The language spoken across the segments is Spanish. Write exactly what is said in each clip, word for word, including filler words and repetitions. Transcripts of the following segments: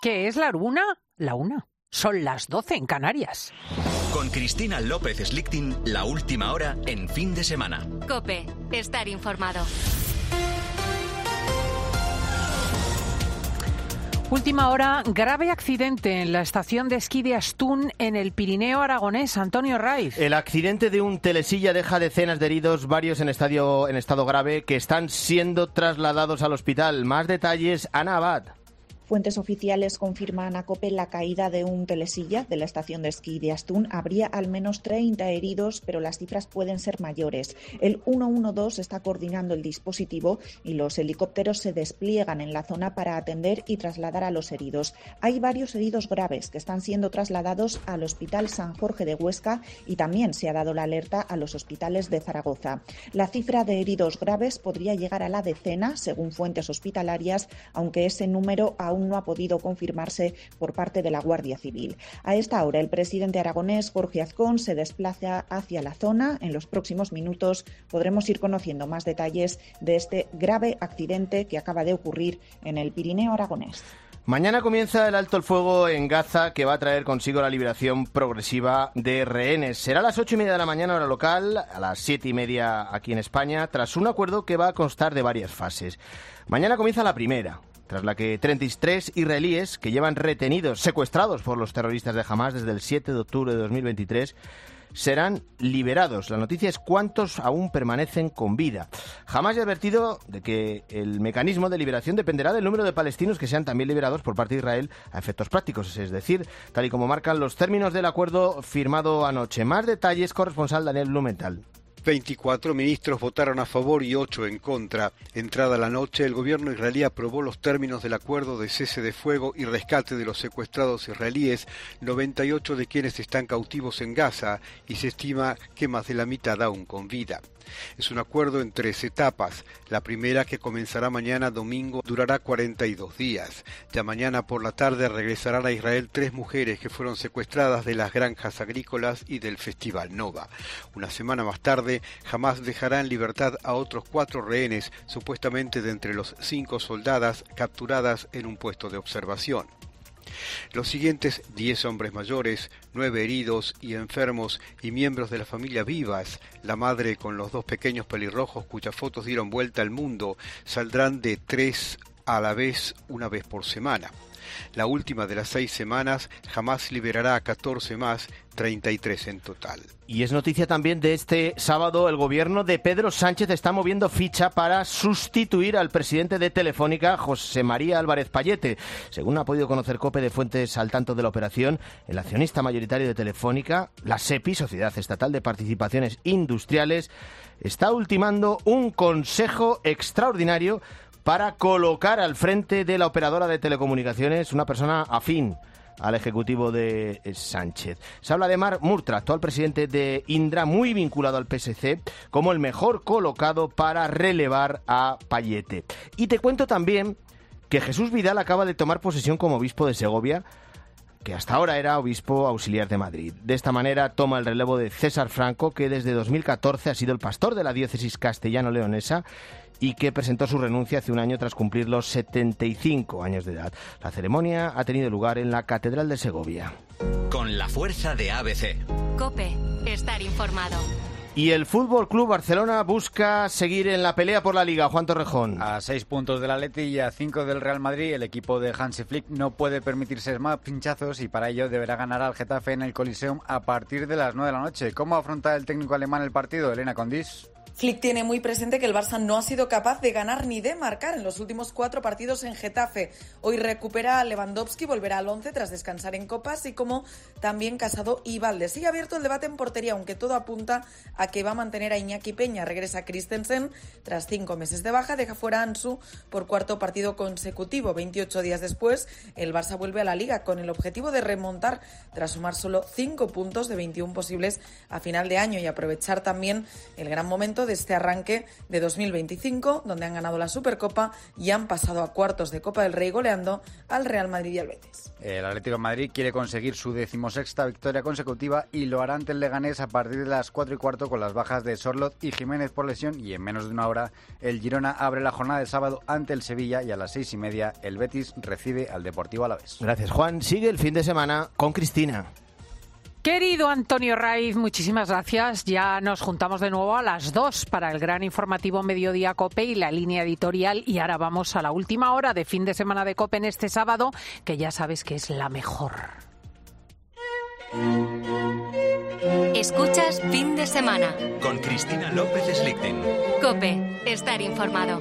¿Qué es la una? La una. Son las doce en Canarias. Con Cristina López Slichting, la última hora en fin de semana. COPE, estar informado. Última hora, grave accidente en la estación de esquí de Astún, en el Pirineo aragonés. Antonio Raiz. El accidente de un telesilla deja decenas de heridos, varios en, estadio, en estado grave, que están siendo trasladados al hospital. Más detalles, Ana Abad. Fuentes oficiales confirman a COPE la caída de un telesilla de la estación de esquí de Astún. Habría al menos treinta heridos, pero las cifras pueden ser mayores. El ciento doce está coordinando el dispositivo y los helicópteros se despliegan en la zona para atender y trasladar a los heridos. Hay varios heridos graves que están siendo trasladados al Hospital San Jorge de Huesca y también se ha dado la alerta a los hospitales de Zaragoza. La cifra de heridos graves podría llegar a la decena, según fuentes hospitalarias, aunque ese número aún no ha podido confirmarse por parte de la Guardia Civil. A esta hora, el presidente aragonés, Jorge Azcón, se desplaza hacia la zona. En los próximos minutos podremos ir conociendo más detalles de este grave accidente que acaba de ocurrir en el Pirineo aragonés. Mañana comienza el alto el fuego en Gaza, que va a traer consigo la liberación progresiva de rehenes. Será a las ocho y media de la mañana hora local, a las siete y media aquí en España, tras un acuerdo que va a constar de varias fases. Mañana comienza la primera, tras la que treinta y tres israelíes que llevan retenidos, secuestrados por los terroristas de Hamás desde el siete de octubre de dos mil veintitrés, serán liberados. La noticia es cuántos aún permanecen con vida. Hamás ha advertido de que el mecanismo de liberación dependerá del número de palestinos que sean también liberados por parte de Israel a efectos prácticos, es decir, tal y como marcan los términos del acuerdo firmado anoche. Más detalles, corresponsal Daniel Blumenthal. veinticuatro ministros votaron a favor y ocho en contra. Entrada la noche, el gobierno israelí aprobó los términos del acuerdo de cese de fuego y rescate de los secuestrados israelíes, noventa y ocho de quienes están cautivos en Gaza, y se estima que más de la mitad aún con vida. Es un acuerdo en tres etapas. La primera, que comenzará mañana domingo, durará cuarenta y dos días. Ya mañana por la tarde regresarán a Israel tres mujeres que fueron secuestradas de las granjas agrícolas y del Festival Nova. Una semana más tarde, Hamás dejará en libertad a otros cuatro rehenes, supuestamente de entre los cinco soldadas capturadas en un puesto de observación. Los siguientes diez hombres mayores, nueve heridos y enfermos y miembros de la familia vivas, la madre con los dos pequeños pelirrojos cuyas fotos dieron vuelta al mundo, saldrán de tres a la vez una vez por semana. La última de las seis semanas, Hamás liberará a catorce más, treinta y tres en total. Y es noticia también de este sábado, el gobierno de Pedro Sánchez está moviendo ficha para sustituir al presidente de Telefónica, José María Álvarez Pallete. Según ha podido conocer COPE de fuentes al tanto de la operación, el accionista mayoritario de Telefónica, la SEPI, Sociedad Estatal de Participaciones Industriales, está ultimando un consejo extraordinario para colocar al frente de la operadora de telecomunicaciones una persona afín al ejecutivo de Sánchez. Se habla de Marc Murtra, actual presidente de Indra, muy vinculado al P S C, como el mejor colocado para relevar a Pallete. Y te cuento también que Jesús Vidal acaba de tomar posesión como obispo de Segovia, que hasta ahora era obispo auxiliar de Madrid. De esta manera toma el relevo de César Franco, que desde dos mil catorce ha sido el pastor de la diócesis castellano-leonesa y que presentó su renuncia hace un año tras cumplir los setenta y cinco años de edad. La ceremonia ha tenido lugar en la Catedral de Segovia. Con la fuerza de A B C. COPE, estar informado. Y el Fútbol Club Barcelona busca seguir en la pelea por la Liga. Juan Torrejón. A seis puntos del Atleti y a cinco del Real Madrid, el equipo de Hansi Flick no puede permitirse más pinchazos y para ello deberá ganar al Getafe en el Coliseum a partir de las nueve de la noche. ¿Cómo afronta el técnico alemán el partido? Elena Condís. Flick tiene muy presente que el Barça no ha sido capaz de ganar ni de marcar en los últimos cuatro partidos en Getafe. Hoy recupera a Lewandowski, volverá al once tras descansar en Copa, así como también Casado y Valde. Sigue abierto el debate en portería, aunque todo apunta a que va a mantener a Iñaki Peña. Regresa Christensen tras cinco meses de baja, deja fuera a Ansu por cuarto partido consecutivo. veintiocho días después, el Barça vuelve a la Liga con el objetivo de remontar tras sumar solo cinco puntos de veintiuno posibles a final de año y aprovechar también el gran momento momento de este arranque de dos mil veinticinco, donde han ganado la Supercopa y han pasado a cuartos de Copa del Rey goleando al Real Madrid y al Betis. El Atlético de Madrid quiere conseguir su decimosexta victoria consecutiva y lo hará ante el Leganés a partir de las cuatro y cuarto con las bajas de Sorloth y Jiménez por lesión, y en menos de una hora el Girona abre la jornada de sábado ante el Sevilla y a las seis y media el Betis recibe al Deportivo Alavés. Gracias, Juan. Sigue el fin de semana con Cristina. Querido Antonio Raiz, muchísimas gracias. Ya nos juntamos de nuevo a las dos para el gran informativo Mediodía COPE y la línea editorial. Y ahora vamos a la última hora de fin de semana de COPE en este sábado, que ya sabes que es la mejor. Escuchas Fin de Semana con Cristina López Slichting. COPE, estar informado.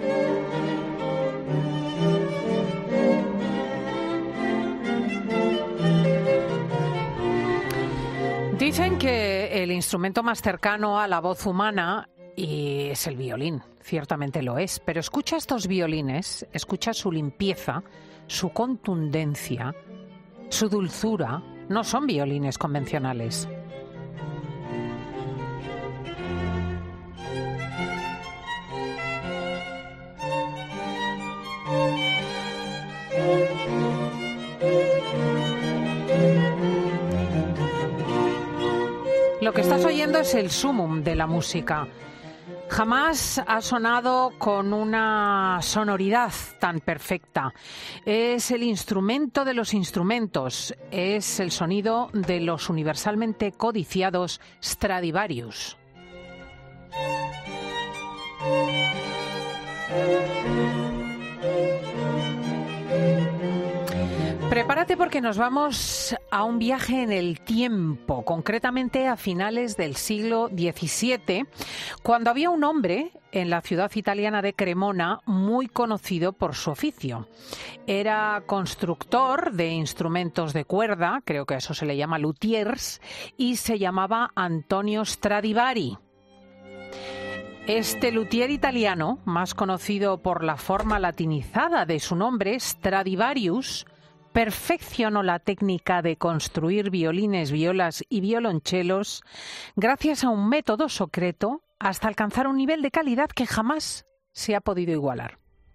Dicen que el instrumento más cercano a la voz humana y es el violín, ciertamente lo es, pero escucha estos violines, escucha su limpieza, su contundencia, su dulzura, no son violines convencionales. Lo que estás oyendo es el sumum de la música. Jamás ha sonado con una sonoridad tan perfecta. Es el instrumento de los instrumentos. Es el sonido de los universalmente codiciados Stradivarius. Prepárate porque nos vamos a un viaje en el tiempo, concretamente a finales del siglo diecisiete, cuando había un hombre en la ciudad italiana de Cremona muy conocido por su oficio. Era constructor de instrumentos de cuerda, creo que a eso se le llama luthiers, y se llamaba Antonio Stradivari. Este luthier italiano, más conocido por la forma latinizada de su nombre, Stradivarius, perfeccionó la técnica de construir violines, violas y violonchelos gracias a un método secreto hasta alcanzar un nivel de calidad que jamás se ha podido igualar.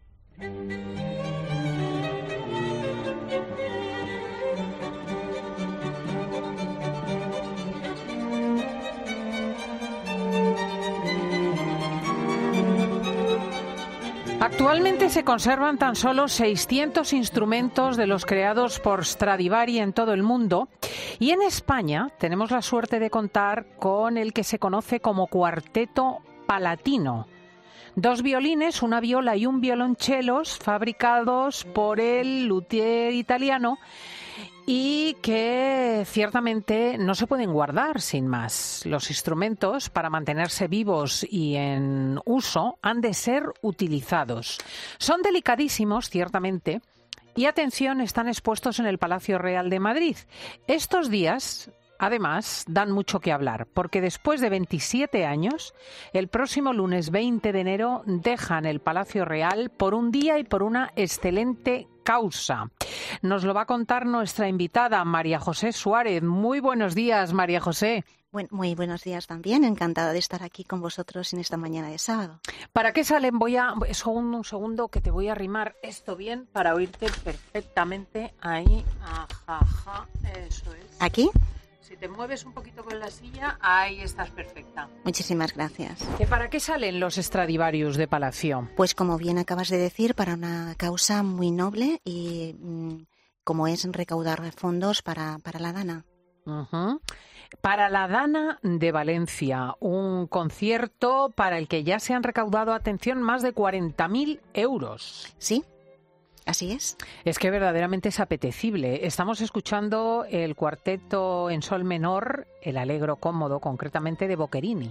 Actualmente se conservan tan solo seiscientos instrumentos de los creados por Stradivari en todo el mundo, y en España tenemos la suerte de contar con el que se conoce como Cuarteto Palatino. Dos violines, una viola y un violonchelos fabricados por el luthier italiano y que ciertamente no se pueden guardar sin más. Los instrumentos, para mantenerse vivos y en uso, han de ser utilizados. Son delicadísimos, ciertamente, y atención, están expuestos en el Palacio Real de Madrid. Estos días, además, dan mucho que hablar, porque después de veintisiete años, el próximo lunes veinte de enero dejan el Palacio Real por un día y por una excelente causa. Nos lo va a contar nuestra invitada, María José Suárez. Muy buenos días, María José. Bueno, muy buenos días también. Encantada de estar aquí con vosotros en esta mañana de sábado. ¿Para qué salen? Voy a... Segundo, un segundo, que te voy a arrimar esto bien para oírte perfectamente. Ahí. Ajá, ajá. Eso es. ¿Aquí? Si te mueves un poquito con la silla, ahí estás perfecta. Muchísimas gracias. ¿Que para qué salen los Stradivarius de Palacio? Pues como bien acabas de decir, para una causa muy noble y mmm, como es recaudar fondos para, para la Dana. Uh-huh. Para la Dana de Valencia, un concierto para el que ya se han recaudado, atención, más de cuarenta mil euros. Sí. Así es. Es que verdaderamente es apetecible. Estamos escuchando el cuarteto en sol menor, el Allegro cómodo, concretamente de Boccherini.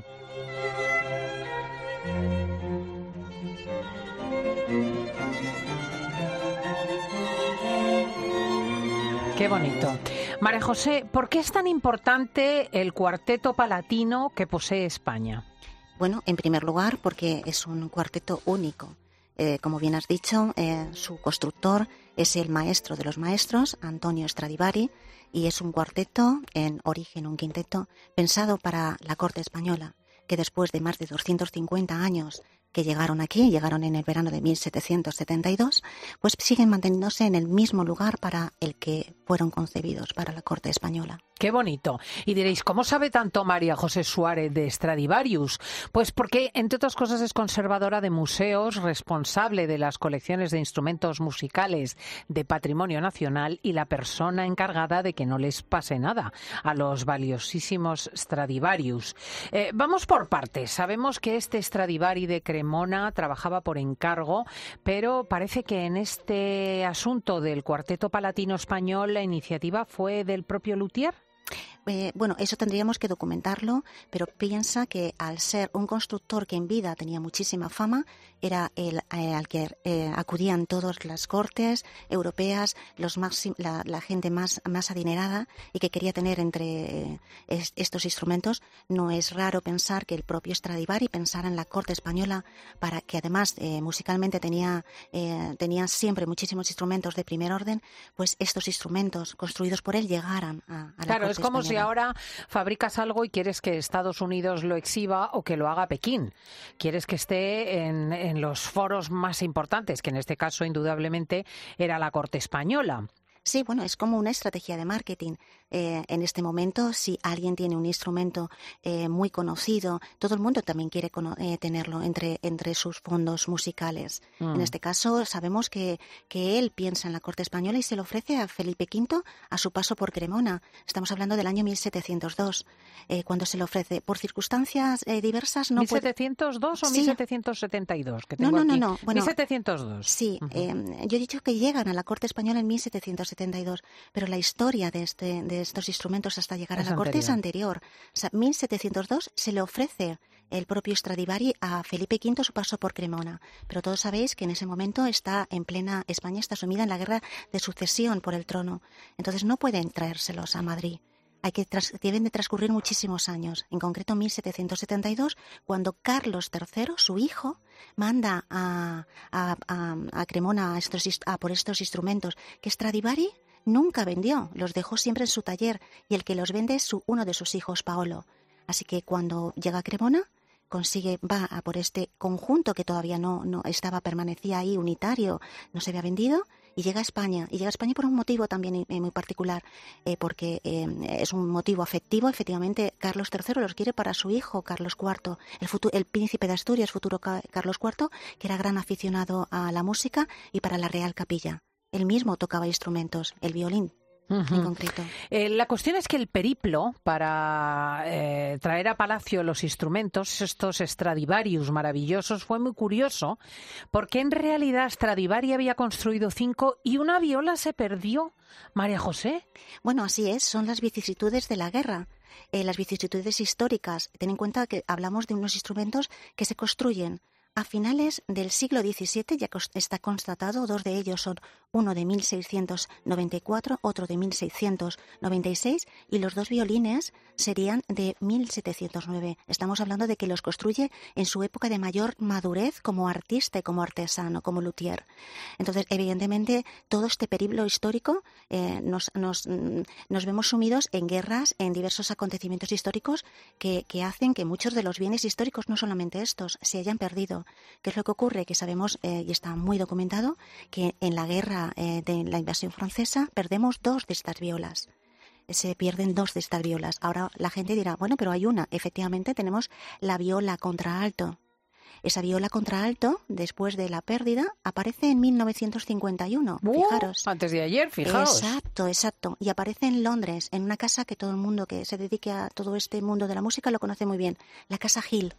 Qué bonito. María José, ¿por qué es tan importante el cuarteto palatino que posee España? Bueno, en primer lugar, porque es un cuarteto único. Eh, como bien has dicho, eh, su constructor es el maestro de los maestros, Antonio Stradivari, y es un cuarteto, en origen un quinteto, pensado para la corte española, que después de más de doscientos cincuenta años que llegaron aquí, llegaron en el verano de mil setecientos setenta y dos, pues siguen manteniéndose en el mismo lugar para el que fueron concebidos, para la corte española. Qué bonito. Y diréis, ¿cómo sabe tanto María José Suárez de Stradivarius? Pues porque, entre otras cosas, es conservadora de museos, responsable de las colecciones de instrumentos musicales de patrimonio nacional y la persona encargada de que no les pase nada a los valiosísimos Stradivarius. Eh, vamos por partes. Sabemos que este Stradivari de Cremona trabajaba por encargo, pero parece que en este asunto del Cuarteto Palatino Español la iniciativa fue del propio luthier. Eh, bueno, eso tendríamos que documentarlo, pero piensa que al ser un constructor que en vida tenía muchísima fama, era el eh, al que eh, acudían todas las cortes europeas, los máxim, la, la gente más, más adinerada y que quería tener entre eh, es, estos instrumentos. No es raro pensar que el propio Stradivari pensara en la corte española, para que además eh, musicalmente tenía, eh, tenía siempre muchísimos instrumentos de primer orden, pues estos instrumentos construidos por él llegaran a, a la Claro, corte es como española. si ahora fabricas algo y quieres que Estados Unidos lo exhiba o que lo haga Pekín. Quieres que esté en, en los foros más importantes, que en este caso indudablemente era la corte española. Sí, bueno, es como una estrategia de marketing. Eh, en este momento, si alguien tiene un instrumento eh, muy conocido, todo el mundo también quiere cono- eh, tenerlo entre, entre sus fondos musicales. Mm. En este caso, sabemos que, que él piensa en la corte española y se lo ofrece a Felipe quinto a su paso por Cremona. Estamos hablando del año mil setecientos dos, eh, cuando se lo ofrece. Por circunstancias eh, diversas no ¿mil setecientos dos puede... o sí. mil setecientos setenta y dos? Que tengo no, no, aquí. no, no. Bueno, mil setecientos dos. Sí, uh-huh. eh, yo he dicho que llegan a la corte española en mil setecientos setenta y dos, pero la historia de, este, de estos instrumentos hasta llegar es a la corte anterior. es anterior. O sea, mil setecientos dos se le ofrece el propio Stradivari a Felipe quinto a su paso por Cremona. Pero todos sabéis que en ese momento está en plena España, está sumida en la guerra de sucesión por el trono. Entonces no pueden traérselos a Madrid. Hay que tras, deben de transcurrir muchísimos años, en concreto mil setecientos setenta y dos, cuando Carlos tercero, su hijo, manda a, a, a, a Cremona a estos, a por estos instrumentos que Stradivari nunca vendió, los dejó siempre en su taller, y el que los vende es su, uno de sus hijos, Paolo. Así que cuando llega a Cremona, consigue, va a por este conjunto que todavía no, no estaba, permanecía ahí unitario, no se había vendido, y llega a España. Y llega a España por un motivo también eh, muy particular, eh, porque eh, es un motivo afectivo. Efectivamente, Carlos tercero los quiere para su hijo, Carlos cuarto, el, futuro, el príncipe de Asturias, futuro Carlos cuarto, que era gran aficionado a la música, y para la Real Capilla. Él mismo tocaba instrumentos, el violín. Uh-huh. En concreto. Eh, la cuestión es que el periplo para eh, traer a Palacio los instrumentos, estos Stradivarius maravillosos, fue muy curioso, porque en realidad Stradivari había construido cinco y una viola se perdió. María José. Bueno, así es, son las vicisitudes de la guerra. Eh, las vicisitudes históricas. Ten en cuenta que hablamos de unos instrumentos que se construyen a finales del siglo diecisiete, ya está constatado, dos de ellos son uno de mil seiscientos noventa y cuatro, otro de mil seiscientos noventa y seis, y los dos violines serían de mil setecientos nueve. Estamos hablando de que los construye en su época de mayor madurez como artista y como artesano, como luthier. Entonces, evidentemente, todo este periplo histórico eh, nos, nos, nos vemos sumidos en guerras, en diversos acontecimientos históricos que, que hacen que muchos de los bienes históricos, no solamente estos, se hayan perdido. ¿Qué es lo que ocurre? Que sabemos, eh, y está muy documentado, que en la guerra eh, de la invasión francesa perdemos dos de estas violas. Se pierden dos de estas violas. Ahora la gente dirá, bueno, pero hay una. Efectivamente tenemos la viola contralto. Esa viola contralto, después de la pérdida, aparece en mil novecientos cincuenta y uno. Uh, fijaros. Antes de ayer, fijaos. Exacto, exacto. Y aparece en Londres, en una casa que todo el mundo que se dedique a todo este mundo de la música lo conoce muy bien. La Casa Hill.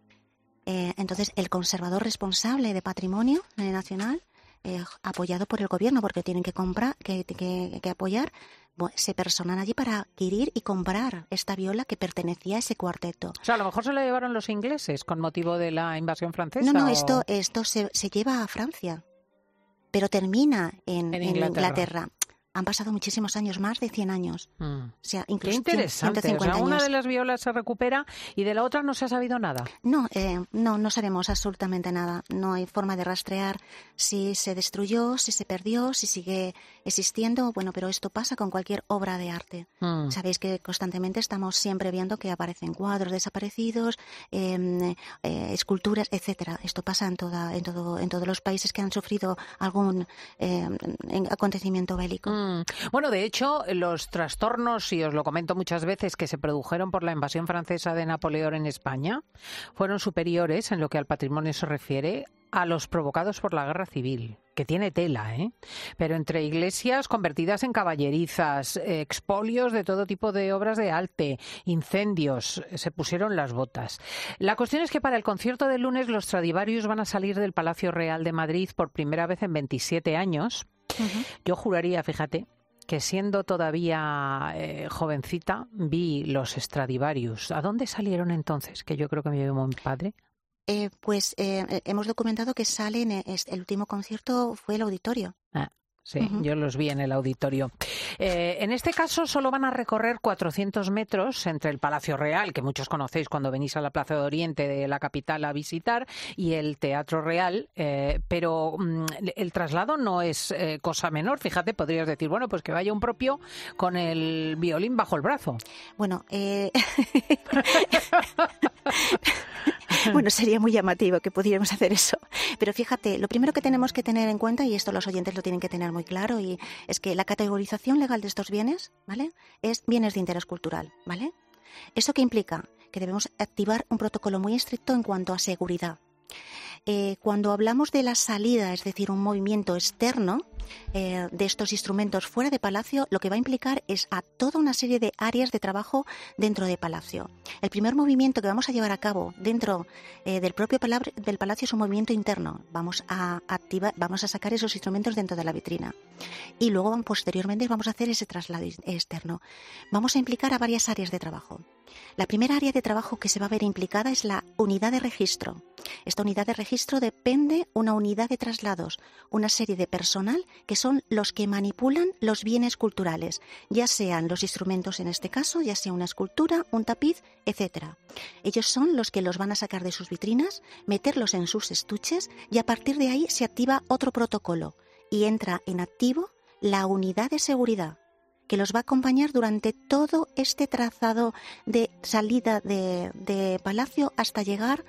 Eh, entonces, el conservador responsable de patrimonio nacional, eh, apoyado por el gobierno, porque tienen que comprar, que, que, que apoyar, bueno, se personan allí para adquirir y comprar esta viola que pertenecía a ese cuarteto. O sea, a lo mejor se la llevaron los ingleses con motivo de la invasión francesa. No, no, o... esto, esto se, se lleva a Francia, pero termina en, en en Inglaterra. Inglaterra. Han pasado muchísimos años, más de cien años. Mm. O sea, incluso Qué interesante. ciento cincuenta O sea, una años. de las violas se recupera y de la otra no se ha sabido nada. No, eh, no, no sabemos absolutamente nada. No hay forma de rastrear si se destruyó, si se perdió, si sigue existiendo. Bueno, pero esto pasa con cualquier obra de arte. Mm. Sabéis que constantemente estamos siempre viendo que aparecen cuadros desaparecidos, eh, eh, esculturas, etcétera. Esto pasa en toda, en todo, en todos los países que han sufrido algún eh, acontecimiento bélico. Mm. Bueno, de hecho, los trastornos, y os lo comento muchas veces, que se produjeron por la invasión francesa de Napoleón en España, fueron superiores, en lo que al patrimonio se refiere, a los provocados por la guerra civil, que tiene tela, ¿eh? Pero entre iglesias convertidas en caballerizas, expolios de todo tipo de obras de arte, incendios, se pusieron las botas. La cuestión es que para el concierto del lunes los Stradivarius van a salir del Palacio Real de Madrid por primera vez en veintisiete años. Uh-huh. Yo juraría, fíjate, que siendo todavía eh, jovencita vi los Stradivarius. ¿A dónde salieron entonces? Que yo creo que me llevó mi padre. Eh, pues eh, hemos documentado que salen, eh, el último concierto fue el auditorio. Ah, sí, uh-huh. Yo los vi en el auditorio. Eh, en este caso solo van a recorrer cuatrocientos metros entre el Palacio Real, que muchos conocéis cuando venís a la Plaza de Oriente de la capital a visitar, y el Teatro Real, eh, pero mm, el traslado no es eh, cosa menor. Fíjate, podrías decir, bueno, pues que vaya un propio con el violín bajo el brazo. Bueno, eh... Bueno, sería muy llamativo que pudiéramos hacer eso. Pero fíjate, lo primero que tenemos que tener en cuenta, y esto los oyentes lo tienen que tener muy claro, y es que la categorización legal de estos bienes, ¿vale?, es bienes de interés cultural, ¿vale? ¿Eso qué implica? Que debemos activar un protocolo muy estricto en cuanto a seguridad. Eh, cuando hablamos de la salida, es decir, un movimiento externo eh, de estos instrumentos fuera de Palacio, lo que va a implicar es a toda una serie de áreas de trabajo dentro de Palacio. El primer movimiento que vamos a llevar a cabo dentro eh, del propio palabra, del Palacio es un movimiento interno. Vamos a activar, vamos a sacar esos instrumentos dentro de la vitrina y luego posteriormente vamos a hacer ese traslado externo. Vamos a implicar a varias áreas de trabajo. La primera área de trabajo que se va a ver implicada es la unidad de registro. Esta unidad de registro depende una unidad de traslados, una serie de personal que son los que manipulan los bienes culturales, ya sean los instrumentos en este caso, ya sea una escultura, un tapiz, etcétera. Ellos son los que los van a sacar de sus vitrinas, meterlos en sus estuches y a partir de ahí se activa otro protocolo y entra en activo la unidad de seguridad, que los va a acompañar durante todo este trazado de salida de, de Palacio hasta llegar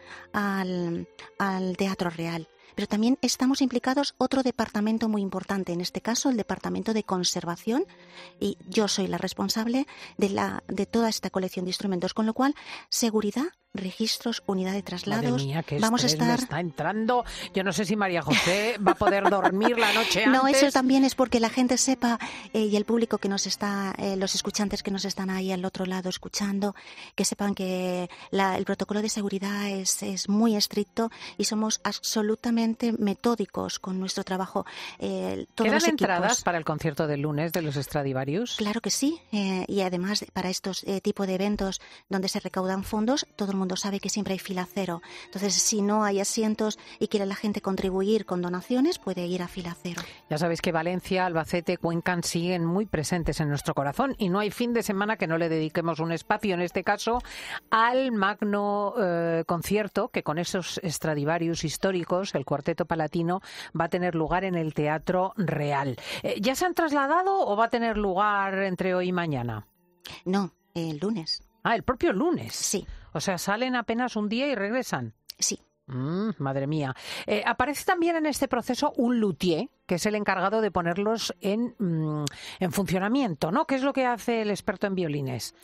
al, al Teatro Real. Pero también estamos implicados otro departamento muy importante, en este caso el Departamento de Conservación, y yo soy la responsable de, la, de toda esta colección de instrumentos, con lo cual, seguridad, registros, unidad de traslados. Madre mía, qué vamos a estrés estar... me está entrando. Yo no sé si María José va a poder dormir la noche antes. No, eso también es porque la gente sepa eh, y el público que nos está, eh, los escuchantes que nos están ahí al otro lado escuchando, que sepan que la, el protocolo de seguridad es, es muy estricto y somos absolutamente metódicos con nuestro trabajo. Eh, todos ¿Quedan los equipos... entradas para el concierto del lunes de los Stradivarius? Claro que sí, eh, y además para estos eh, tipos de eventos donde se recaudan fondos, todo el mundo sabe que siempre hay fila cero. Entonces, si no hay asientos y quiere la gente contribuir con donaciones, puede ir a fila cero. Ya sabéis que Valencia, Albacete, Cuenca siguen muy presentes en nuestro corazón y no hay fin de semana que no le dediquemos un espacio, en este caso, al magno eh, concierto que con esos Stradivarius históricos, el Cuarteto Palatino, va a tener lugar en el Teatro Real. Eh, ¿Ya se han trasladado o va a tener lugar entre hoy y mañana? No, el lunes. Ah, el propio lunes. Sí. O sea, salen apenas un día y regresan. Sí. Mm, madre mía. Eh, aparece también en este proceso un luthier, que es el encargado de ponerlos en, mm, en funcionamiento, ¿no? ¿Qué es lo que hace el experto en violines?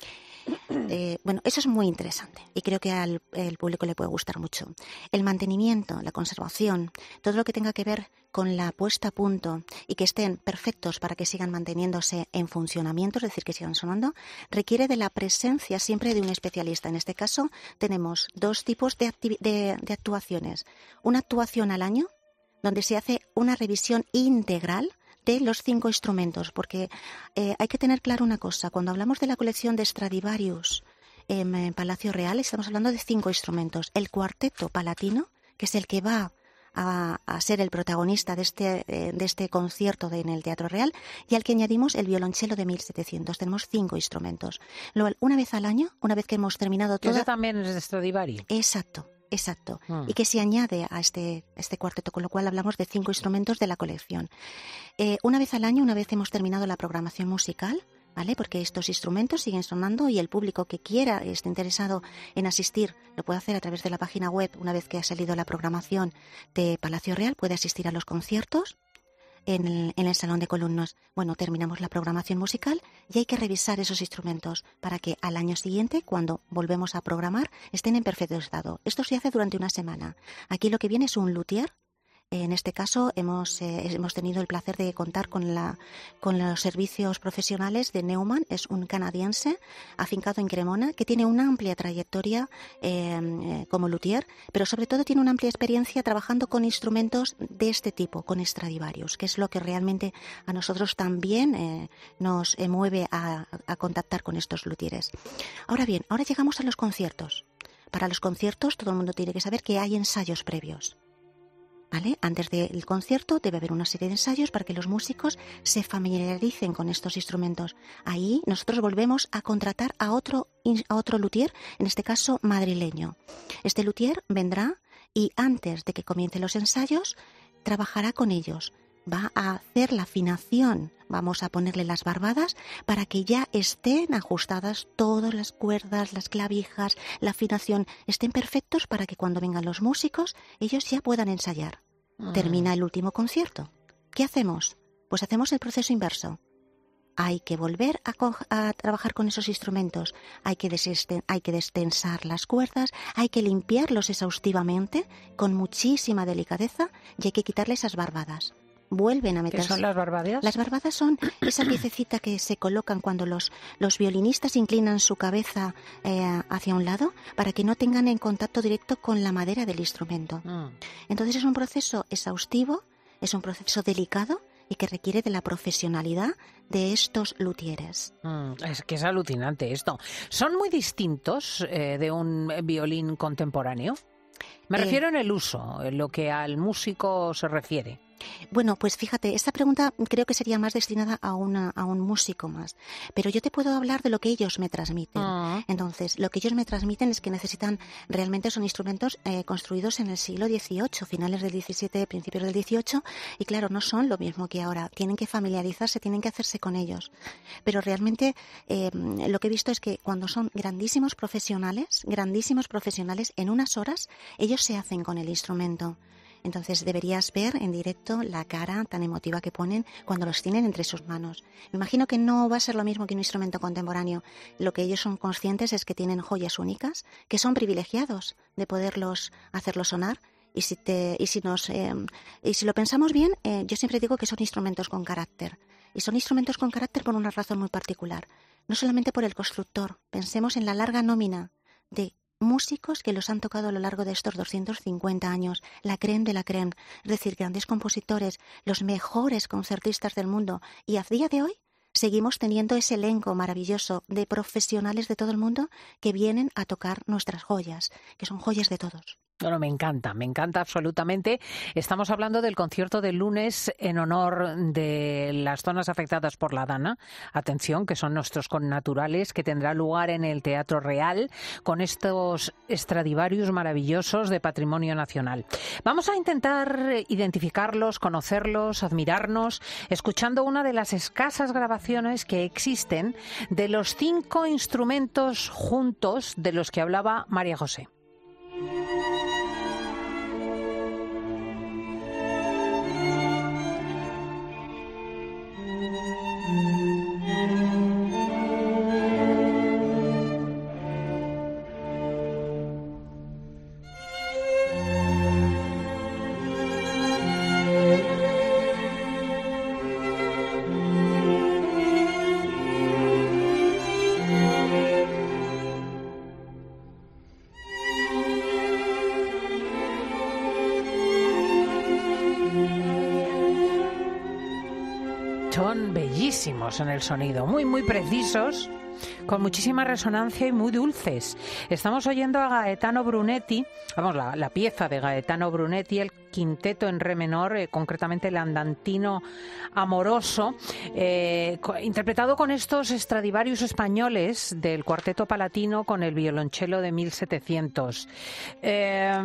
Eh, bueno, eso es muy interesante y creo que al el público le puede gustar mucho. El mantenimiento, la conservación, todo lo que tenga que ver con la puesta a punto y que estén perfectos para que sigan manteniéndose en funcionamiento, es decir, que sigan sonando, requiere de la presencia siempre de un especialista. En este caso tenemos dos tipos de, acti- de, de actuaciones. Una actuación al año, donde se hace una revisión integral de los cinco instrumentos, porque eh, hay que tener claro una cosa. Cuando hablamos de la colección de Stradivarius en Palacio Real, estamos hablando de cinco instrumentos. El Cuarteto Palatino, que es el que va a, a ser el protagonista de este, eh, de este concierto de, en el Teatro Real, y al que añadimos el violonchelo de mil setecientos. Tenemos cinco instrumentos. Luego, una vez al año, una vez que hemos terminado todo... ¿Eso también es de Stradivari? Exacto. Exacto, ah. y que se añade a este, este cuarteto, con lo cual hablamos de cinco instrumentos de la colección. Eh, una vez al año, una vez hemos terminado la programación musical, ¿vale? Porque estos instrumentos siguen sonando y el público que quiera, esté interesado en asistir, lo puede hacer a través de la página web. Una vez que ha salido la programación de Palacio Real, puede asistir a los conciertos en el, en el Salón de Columnas. Bueno, terminamos la programación musical y hay que revisar esos instrumentos para que al año siguiente, cuando volvemos a programar, estén en perfecto estado. Esto se hace durante una semana. Aquí lo que viene es un luthier. En este caso hemos, eh, hemos tenido el placer de contar con, la, con los servicios profesionales de Neumann. Es un canadiense afincado en Cremona que tiene una amplia trayectoria eh, eh, como luthier, pero sobre todo tiene una amplia experiencia trabajando con instrumentos de este tipo, con Stradivarius, que es lo que realmente a nosotros también eh, nos eh, mueve a, a contactar con estos luthieres. Ahora bien, ahora llegamos a los conciertos. Para los conciertos todo el mundo tiene que saber que hay ensayos previos. ¿Vale? Antes del concierto debe haber una serie de ensayos para que los músicos se familiaricen con estos instrumentos. Ahí nosotros volvemos a contratar a otro, a otro luthier, en este caso madrileño. Este luthier vendrá y antes de que comiencen los ensayos trabajará con ellos. Va a hacer la afinación, vamos a ponerle las barbadas para que ya estén ajustadas todas las cuerdas, las clavijas, la afinación, estén perfectos para que cuando vengan los músicos ellos ya puedan ensayar. Ah. Termina el último concierto. ¿Qué hacemos? Pues hacemos el proceso inverso. Hay que volver a, co- a trabajar con esos instrumentos, hay que, desesten- hay que destensar las cuerdas, hay que limpiarlos exhaustivamente con muchísima delicadeza y hay que quitarle esas barbadas. Vuelven a meterse. ¿Qué son las barbadas? Las barbadas son esa piececita que se colocan cuando los, los violinistas inclinan su cabeza eh, hacia un lado para que no tengan en contacto directo con la madera del instrumento. Mm. Entonces es un proceso exhaustivo, es un proceso delicado y que requiere de la profesionalidad de estos luthieres. Mm, es que es alucinante esto. ¿Son muy distintos eh, de un violín contemporáneo? Me refiero eh, en el uso, en lo que al músico se refiere. Bueno, pues fíjate, esta pregunta creo que sería más destinada a, una, a un músico más. Pero yo te puedo hablar de lo que ellos me transmiten. Uh-huh. Entonces, lo que ellos me transmiten es que necesitan, realmente son instrumentos eh, construidos en el siglo dieciocho, finales del diecisiete, principios del dieciocho, y claro, no son lo mismo que ahora. Tienen que familiarizarse, tienen que hacerse con ellos. Pero realmente eh, lo que he visto es que cuando son grandísimos profesionales, grandísimos profesionales, en unas horas ellos se hacen con el instrumento. Entonces deberías ver en directo la cara tan emotiva que ponen cuando los tienen entre sus manos. Me imagino que no va a ser lo mismo que un instrumento contemporáneo. Lo que ellos son conscientes es que tienen joyas únicas, que son privilegiados de poderlos hacerlos sonar. Y si, te, y si, nos, eh, y si lo pensamos bien, eh, yo siempre digo que son instrumentos con carácter. Y son instrumentos con carácter por una razón muy particular. No solamente por el constructor. Pensemos en la larga nómina de músicos que los han tocado a lo largo de estos doscientos cincuenta años, la crème de la crème, es decir, grandes compositores, los mejores concertistas del mundo, y a día de hoy seguimos teniendo ese elenco maravilloso de profesionales de todo el mundo que vienen a tocar nuestras joyas, que son joyas de todos. Bueno, me encanta, me encanta absolutamente. Estamos hablando del concierto del lunes en honor de las zonas afectadas por la Dana. Atención, que son nuestros connaturales, que tendrá lugar en el Teatro Real con estos Stradivarius maravillosos de Patrimonio Nacional. Vamos a intentar identificarlos, conocerlos, admirarnos, escuchando una de las escasas grabaciones que existen de los cinco instrumentos juntos de los que hablaba María José. Son bellísimos en el sonido, muy, muy precisos. con muchísima resonancia y muy dulces. Estamos oyendo a Gaetano Brunetti, vamos, la, la pieza de Gaetano Brunetti, el quinteto en re menor, eh, concretamente el andantino amoroso, eh, co- interpretado con estos Stradivarius españoles del Cuarteto Palatino con el violonchelo de mil setecientos. Eh,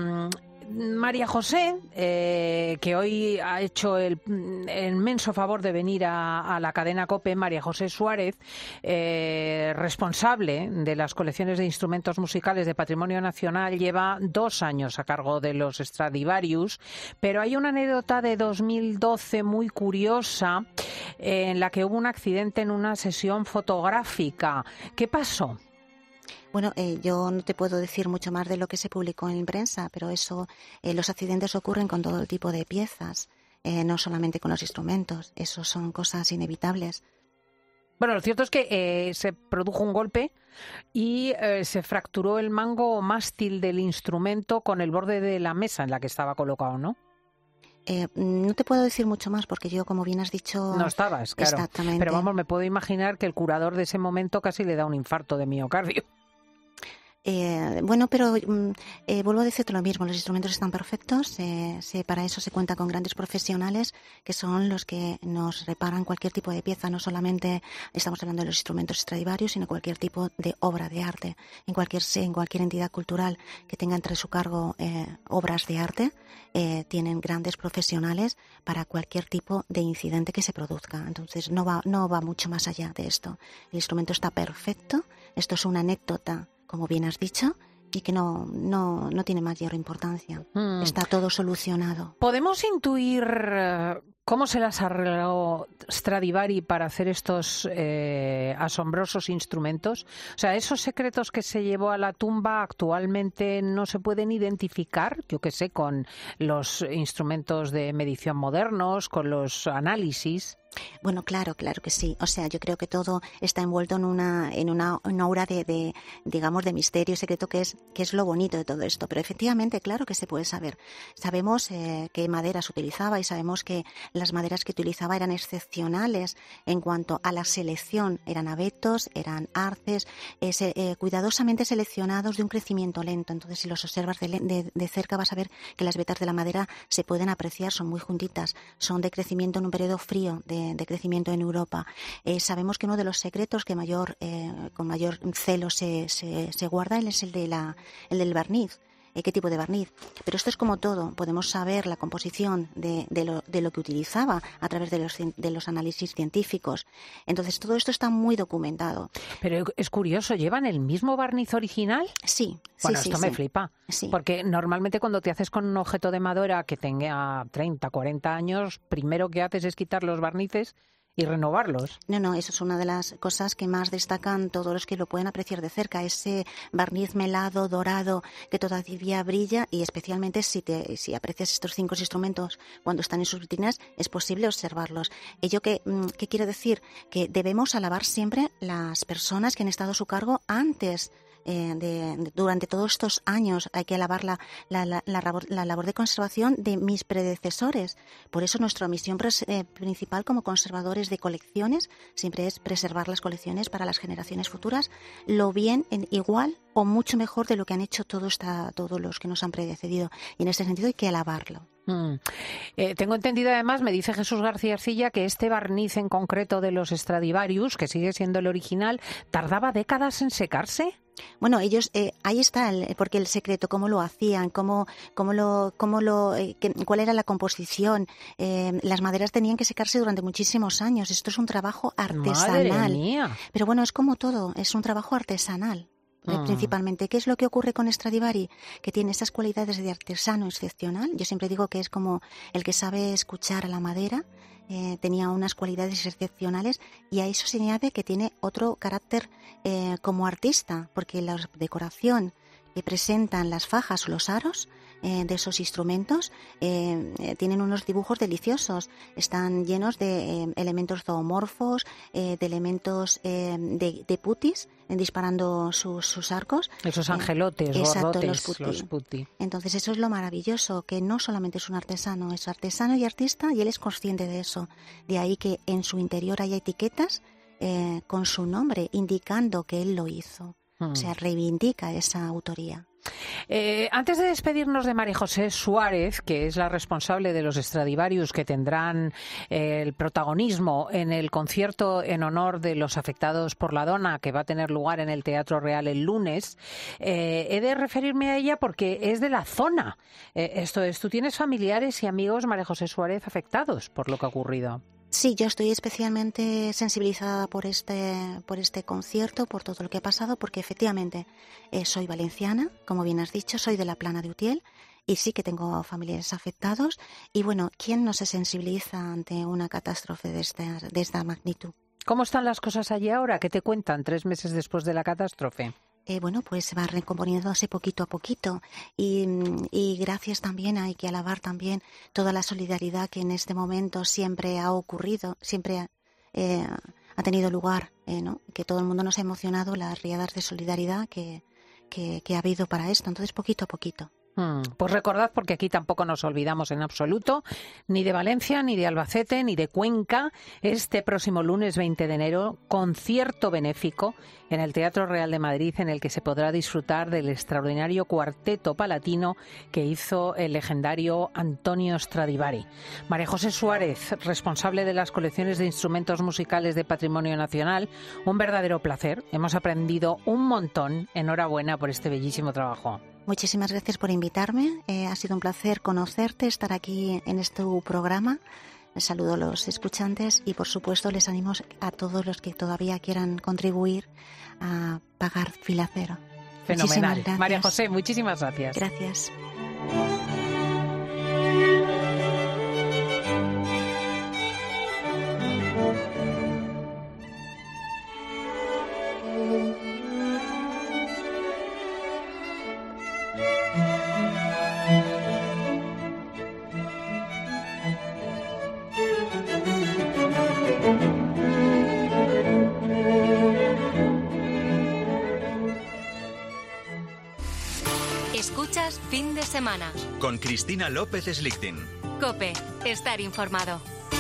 María José, eh, que hoy ha hecho el, el inmenso favor de venir a, a la cadena COPE, María José Suárez, eh, responsable de las colecciones de instrumentos musicales de Patrimonio Nacional, lleva dos años a cargo de los Stradivarius, pero hay una anécdota de dos mil doce muy curiosa eh, en la que hubo un accidente en una sesión fotográfica. ¿Qué pasó? Bueno, eh, yo no te puedo decir mucho más de lo que se publicó en prensa, pero eso, eh, los accidentes ocurren con todo tipo de piezas, eh, no solamente con los instrumentos. Eso son cosas inevitables. Bueno, lo cierto es que eh, se produjo un golpe y eh, se fracturó el mango o mástil del instrumento con el borde de la mesa en la que estaba colocado, ¿no? Eh, no te puedo decir mucho más porque yo, como bien has dicho... No estabas, claro. Exactamente. Pero vamos, me puedo imaginar que el curador de ese momento casi le da un infarto de miocardio. Eh, bueno, pero eh, vuelvo a decirte lo mismo, los instrumentos están perfectos, eh, se, para eso se cuenta con grandes profesionales que son los que nos reparan cualquier tipo de pieza, no solamente estamos hablando de los instrumentos Stradivarius, sino cualquier tipo de obra de arte. En cualquier, en cualquier entidad cultural que tenga entre su cargo eh, obras de arte, eh, tienen grandes profesionales para cualquier tipo de incidente que se produzca. Entonces no va, no va mucho más allá de esto. El instrumento está perfecto, esto es una anécdota, como bien has dicho, y que no, no, no tiene mayor importancia. Mm. Está todo solucionado. ¿Podemos intuir eh, cómo se las arregló Stradivari para hacer estos eh, asombrosos instrumentos? O sea, esos secretos que se llevó a la tumba actualmente no se pueden identificar, yo qué sé, con los instrumentos de medición modernos, con los análisis. Bueno, claro, claro que sí. O sea, yo creo que todo está envuelto en una en una, una aura de, de, digamos, de misterio y secreto, que es que es lo bonito de todo esto. Pero efectivamente, claro que se puede saber. Sabemos eh, qué maderas utilizaba y sabemos que las maderas que utilizaba eran excepcionales en cuanto a la selección. Eran abetos, eran arces, eh, se, eh, cuidadosamente seleccionados de un crecimiento lento. Entonces, si los observas de, de, de cerca, vas a ver que las vetas de la madera se pueden apreciar, son muy juntitas, son de crecimiento en un periodo frío, de de crecimiento en Europa. Eh, sabemos que uno de los secretos que mayor eh, con mayor celo se, se, se guarda es el de la el del barniz. Eh, ¿Qué tipo de barniz? Pero esto es como todo. Podemos saber la composición de, de, lo, de lo que utilizaba a través de los, de los análisis científicos. Entonces, todo esto está muy documentado. Pero es curioso, ¿llevan el mismo barniz original? Sí. Bueno, sí, esto sí, me sí. flipa. Sí. Porque normalmente cuando te haces con un objeto de madera que tenga treinta, cuarenta años, primero que haces es quitar los barnices y renovarlos. No, no, eso es una de las cosas que más destacan todos los que lo pueden apreciar de cerca, ese barniz melado, dorado, que todavía brilla, y especialmente si te, si aprecias estos cinco instrumentos cuando están en sus vitrinas, es posible observarlos. ¿Ello qué, qué quiere decir? Que debemos alabar siempre las personas que han estado a su cargo antes. Eh, de, de, durante todos estos años hay que alabar la, la, la, la, labor, la labor de conservación de mis predecesores. Por eso nuestra misión pres, eh, principal como conservadores de colecciones siempre es preservar las colecciones para las generaciones futuras, lo bien, en, igual o mucho mejor de lo que han hecho todo esta, todos los que nos han precedido. Y en este sentido hay que alabarlo. Mm. Eh, tengo entendido además, me dice Jesús García Arcilla, que este barniz en concreto de los Stradivarius, que sigue siendo el original, tardaba décadas en secarse. Bueno, ellos, eh, ahí está, el, porque el secreto, cómo lo hacían, cómo, cómo lo, cómo lo, eh, que, cuál era la composición. Eh, las maderas tenían que secarse durante muchísimos años. Esto es un trabajo artesanal. Madre mía. Pero bueno, es como todo, es un trabajo artesanal. Mm. Principalmente. ¿Qué es lo que ocurre con Stradivari? Que tiene esas cualidades de artesano excepcional. Yo siempre digo que es como el que sabe escuchar a la madera. Eh, tenía unas cualidades excepcionales, y a eso se añade que tiene otro carácter eh, como artista, porque la decoración que presentan las fajas o los aros eh, de esos instrumentos eh, eh, tienen unos dibujos deliciosos, están llenos de eh, elementos zoomorfos, eh, de elementos eh, de, de putis, eh, disparando sus, sus arcos. Esos angelotes, eh, exacto, gordotes, los puti. los puti. Entonces eso es lo maravilloso, que no solamente es un artesano, es artesano y artista, y él es consciente de eso. De ahí que en su interior haya etiquetas eh, con su nombre, indicando que él lo hizo. Mm. O sea, reivindica esa autoría. Eh, antes de despedirnos de María José Suárez, que es la responsable de los Stradivarius que tendrán eh, el protagonismo en el concierto en honor de los afectados por la dona que va a tener lugar en el Teatro Real el lunes, eh, he de referirme a ella porque es de la zona. Eh, esto es, tú tienes familiares y amigos, María José Suárez, afectados por lo que ha ocurrido. Sí, yo estoy especialmente sensibilizada por este, por este concierto, por todo lo que ha pasado, porque efectivamente eh, soy valenciana, como bien has dicho, soy de la Plana de Utiel y sí que tengo familiares afectados. Y bueno, ¿quién no se sensibiliza ante una catástrofe de esta, de esta magnitud? ¿Cómo están las cosas allí ahora? ¿Qué te cuentan tres meses después de la catástrofe? Eh, bueno, pues se va recomponiéndose poquito a poquito y, y gracias también, hay que alabar también toda la solidaridad que en este momento siempre ha ocurrido, siempre eh, ha tenido lugar, eh, ¿no? Que todo el mundo nos ha emocionado, las riadas de solidaridad que, que, que ha habido para esto, entonces poquito a poquito. Hmm. Pues recordad, porque aquí tampoco nos olvidamos en absoluto, ni de Valencia, ni de Albacete, ni de Cuenca, este próximo lunes veinte de enero, concierto benéfico en el Teatro Real de Madrid, en el que se podrá disfrutar del extraordinario cuarteto palatino que hizo el legendario Antonio Stradivari. María José Suárez, responsable de las colecciones de instrumentos musicales de Patrimonio Nacional, un verdadero placer. Hemos aprendido un montón. Enhorabuena por este bellísimo trabajo. Muchísimas gracias por invitarme. Eh, ha sido un placer conocerte, estar aquí en este programa. Les saludo a los escuchantes y, por supuesto, les animo a todos los que todavía quieran contribuir a pagar fila cero. Fenomenal. María José, muchísimas gracias. Gracias. Escuchas Fin de Semana con Cristina López Slichting. COPE. Estar informado.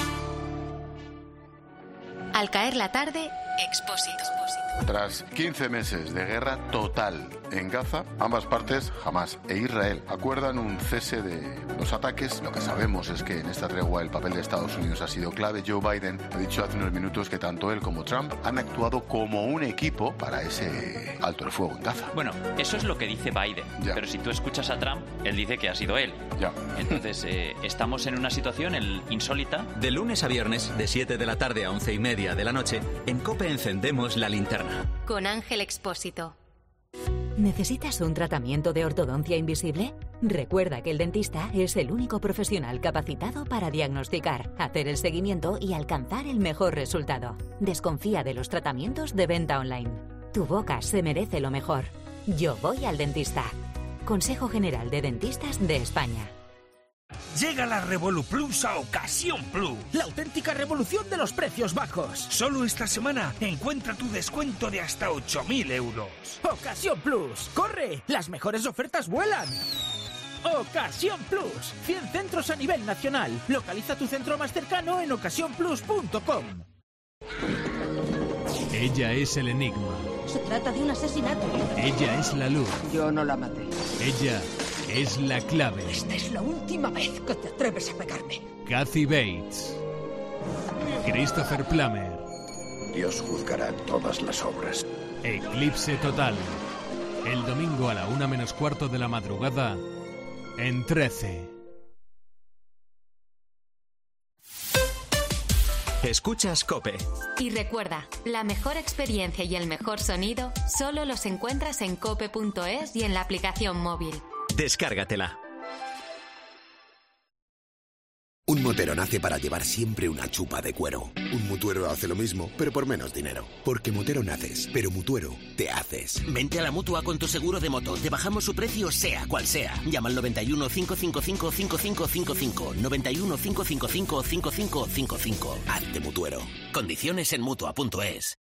Al caer la tarde, Expósito. Tras quince meses de guerra total en Gaza, ambas partes, Hamás e Israel, acuerdan un cese de los ataques. Lo que sabemos es que en esta tregua el papel de Estados Unidos ha sido clave. Joe Biden ha dicho hace unos minutos que tanto él como Trump han actuado como un equipo para ese alto el fuego en Gaza. Bueno, eso es lo que dice Biden, ya. Pero si tú escuchas a Trump, él dice que ha sido él. Ya. Entonces, eh, estamos en una situación el, insólita. De lunes a viernes, de siete de la tarde a once y media de la noche, en COPE encendemos la linterna. Con Ángel Expósito. ¿Necesitas un tratamiento de ortodoncia invisible? Recuerda que el dentista es el único profesional capacitado para diagnosticar, hacer el seguimiento y alcanzar el mejor resultado. Desconfía de los tratamientos de venta online. Tu boca se merece lo mejor. Yo voy al dentista. Consejo General de Dentistas de España. Llega la Revolu Plus a Ocasión Plus, la auténtica revolución de los precios bajos. Solo esta semana encuentra tu descuento de hasta ocho mil euros. Ocasión Plus, ¡corre! Las mejores ofertas vuelan. Ocasión Plus, cien centros a nivel nacional. Localiza tu centro más cercano en ocasión plus punto com. Ella es el enigma. Se trata de un asesinato. Ella es la luz. Yo no la maté. Ella es la clave. Esta es la última vez que te atreves a pegarme. Kathy Bates. Christopher Plummer. Dios juzgará todas las obras. Eclipse total. El domingo a la una menos cuarto de la madrugada en trece. Escuchas COPE. Y recuerda, la mejor experiencia y el mejor sonido solo los encuentras en cope punto es y en la aplicación móvil. Descárgatela. Un motero nace para llevar siempre una chupa de cuero. Un mutuero hace lo mismo, pero por menos dinero. Porque motero naces, pero mutuero te haces. Vente a la Mutua con tu seguro de moto. Te bajamos su precio sea cual sea. Llama al noventa y uno, cinco cinco cinco, cinco cinco cinco cinco. noventa y uno, cinco cinco cinco, cinco cinco cinco cinco. Hazte mutuero. Condiciones en Mutua punto es.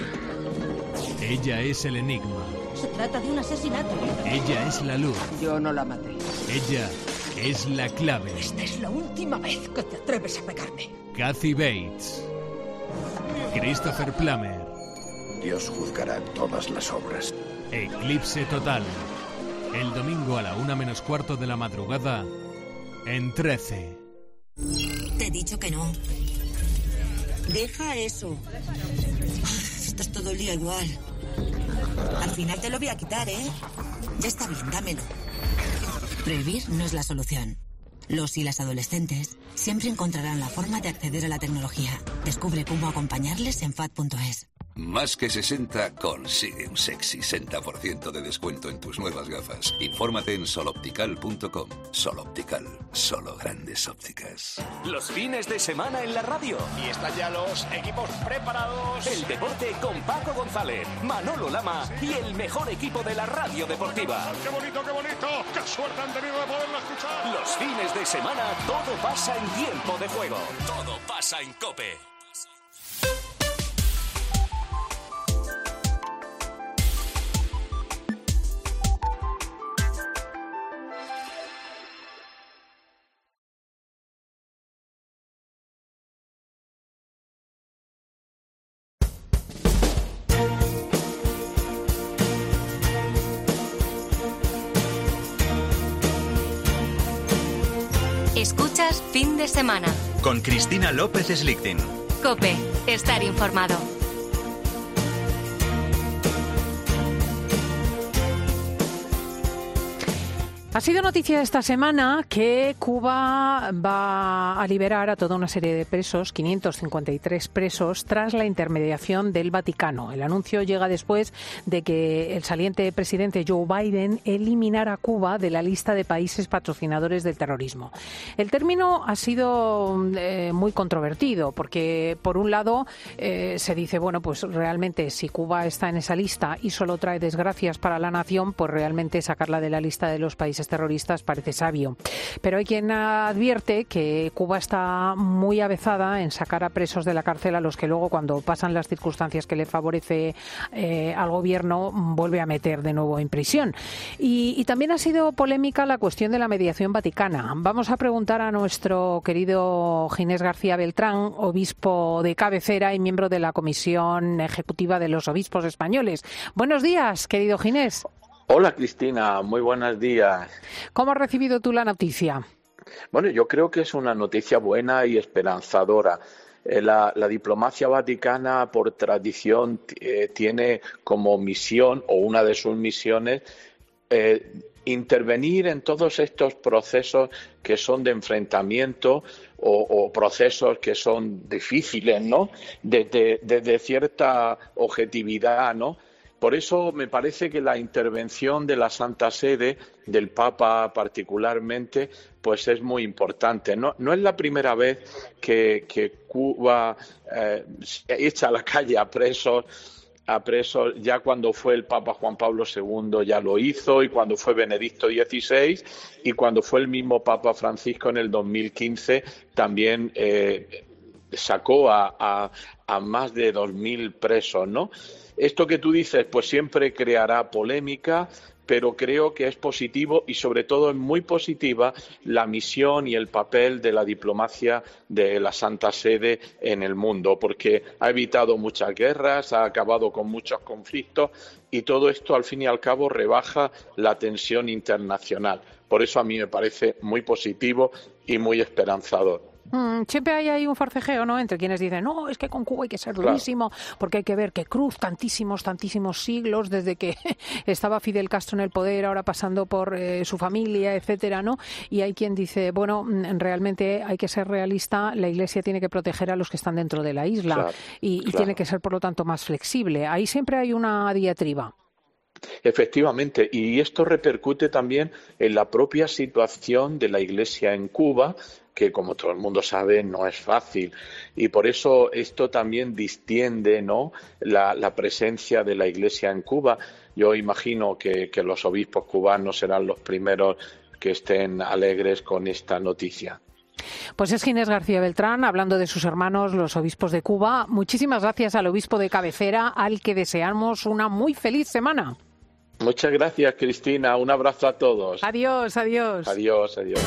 Ella es el enigma. Se trata de un asesinato. Ella es la luz. Yo no la maté. Ella es la clave. Esta es la última vez que te atreves a pegarme. Kathy Bates. Christopher Plummer. Dios juzgará todas las obras. Eclipse total. El domingo a la una menos cuarto de la madrugada en trece. Te he dicho que no. Deja eso. Esto es todo el día igual. Al final te lo voy a quitar, ¿eh? Ya está bien, dámelo. Prohibir no es la solución. Los y las adolescentes siempre encontrarán la forma de acceder a la tecnología. Descubre cómo acompañarles en F A D punto es. Más que sesenta consigue un sexy sesenta por ciento de descuento en tus nuevas gafas. Infórmate en soloptical punto com. Soloptical, solo grandes ópticas. Los fines de semana en la radio. Y están ya los equipos preparados. El deporte con Paco González, Manolo Lama y el mejor equipo de la radio deportiva. ¡Qué bonito, qué bonito! ¡Qué suerte han tenido de poderlo escuchar! Los fines de semana todo pasa en tiempo de juego. Todo pasa en COPE. Escuchas Fin de Semana. Con Cristina López Slichting. COPE. Estar informado. Ha sido noticia esta semana que Cuba va a liberar a toda una serie de presos, quinientos cincuenta y tres presos, tras la intermediación del Vaticano. El anuncio llega después de que el saliente presidente Joe Biden eliminara a Cuba de la lista de países patrocinadores del terrorismo. El término ha sido eh, muy controvertido porque, por un lado, eh, se dice, bueno, pues realmente si Cuba está en esa lista y solo trae desgracias para la nación, pues realmente sacarla de la lista de los países terroristas parece sabio. Pero hay quien advierte que Cuba está muy avezada en sacar a presos de la cárcel a los que luego, cuando pasan las circunstancias que le favorece eh, al gobierno, vuelve a meter de nuevo en prisión. Y, y también ha sido polémica la cuestión de la mediación vaticana. Vamos a preguntar a nuestro querido Ginés García Beltrán, obispo de cabecera y miembro de la Comisión Ejecutiva de los Obispos Españoles. Buenos días, querido Ginés. Hola Cristina, muy buenos días. ¿Cómo has recibido tú la noticia? Bueno, yo creo que es una noticia buena y esperanzadora. Eh, la, la diplomacia vaticana, por tradición, eh, tiene como misión, o una de sus misiones, eh, intervenir en todos estos procesos que son de enfrentamiento o, o procesos que son difíciles, ¿no? Desde, desde cierta objetividad, ¿no? Por eso me parece que la intervención de la Santa Sede, del Papa particularmente, pues es muy importante. No, no es la primera vez que, que Cuba eh, echa a la calle a presos, a presos. Ya cuando fue el Papa Juan Pablo segundo ya lo hizo, y cuando fue Benedicto dieciséis, y cuando fue el mismo Papa Francisco en el dos mil quince también eh, sacó a, a, a más de dos mil presos, ¿no? Esto que tú dices, pues siempre creará polémica, pero creo que es positivo y sobre todo es muy positiva la misión y el papel de la diplomacia de la Santa Sede en el mundo, porque ha evitado muchas guerras, ha acabado con muchos conflictos y todo esto al fin y al cabo rebaja la tensión internacional. Por eso a mí me parece muy positivo y muy esperanzador. Mm, siempre hay ahí un forcejeo, ¿no?, entre quienes dicen, no, es que con Cuba hay que ser durísimo, claro, porque hay que ver que cruz tantísimos, tantísimos siglos desde que estaba Fidel Castro en el poder, ahora pasando por eh, su familia, etcétera, ¿no? Y hay quien dice, bueno, realmente hay que ser realista, la Iglesia tiene que proteger a los que están dentro de la isla, claro, y, y claro, tiene que ser, por lo tanto, más flexible. Ahí siempre hay una diatriba. Efectivamente, y esto repercute también en la propia situación de la Iglesia en Cuba, que como todo el mundo sabe no es fácil, y por eso esto también distiende, ¿no?, la, la presencia de la Iglesia en Cuba. Yo imagino que, que los obispos cubanos serán los primeros que estén alegres con esta noticia. Pues es Ginés García Beltrán, hablando de sus hermanos, los obispos de Cuba. Muchísimas gracias al obispo de cabecera, al que deseamos una muy feliz semana. Muchas gracias, Cristina. Un abrazo a todos. Adiós, adiós. Adiós, adiós.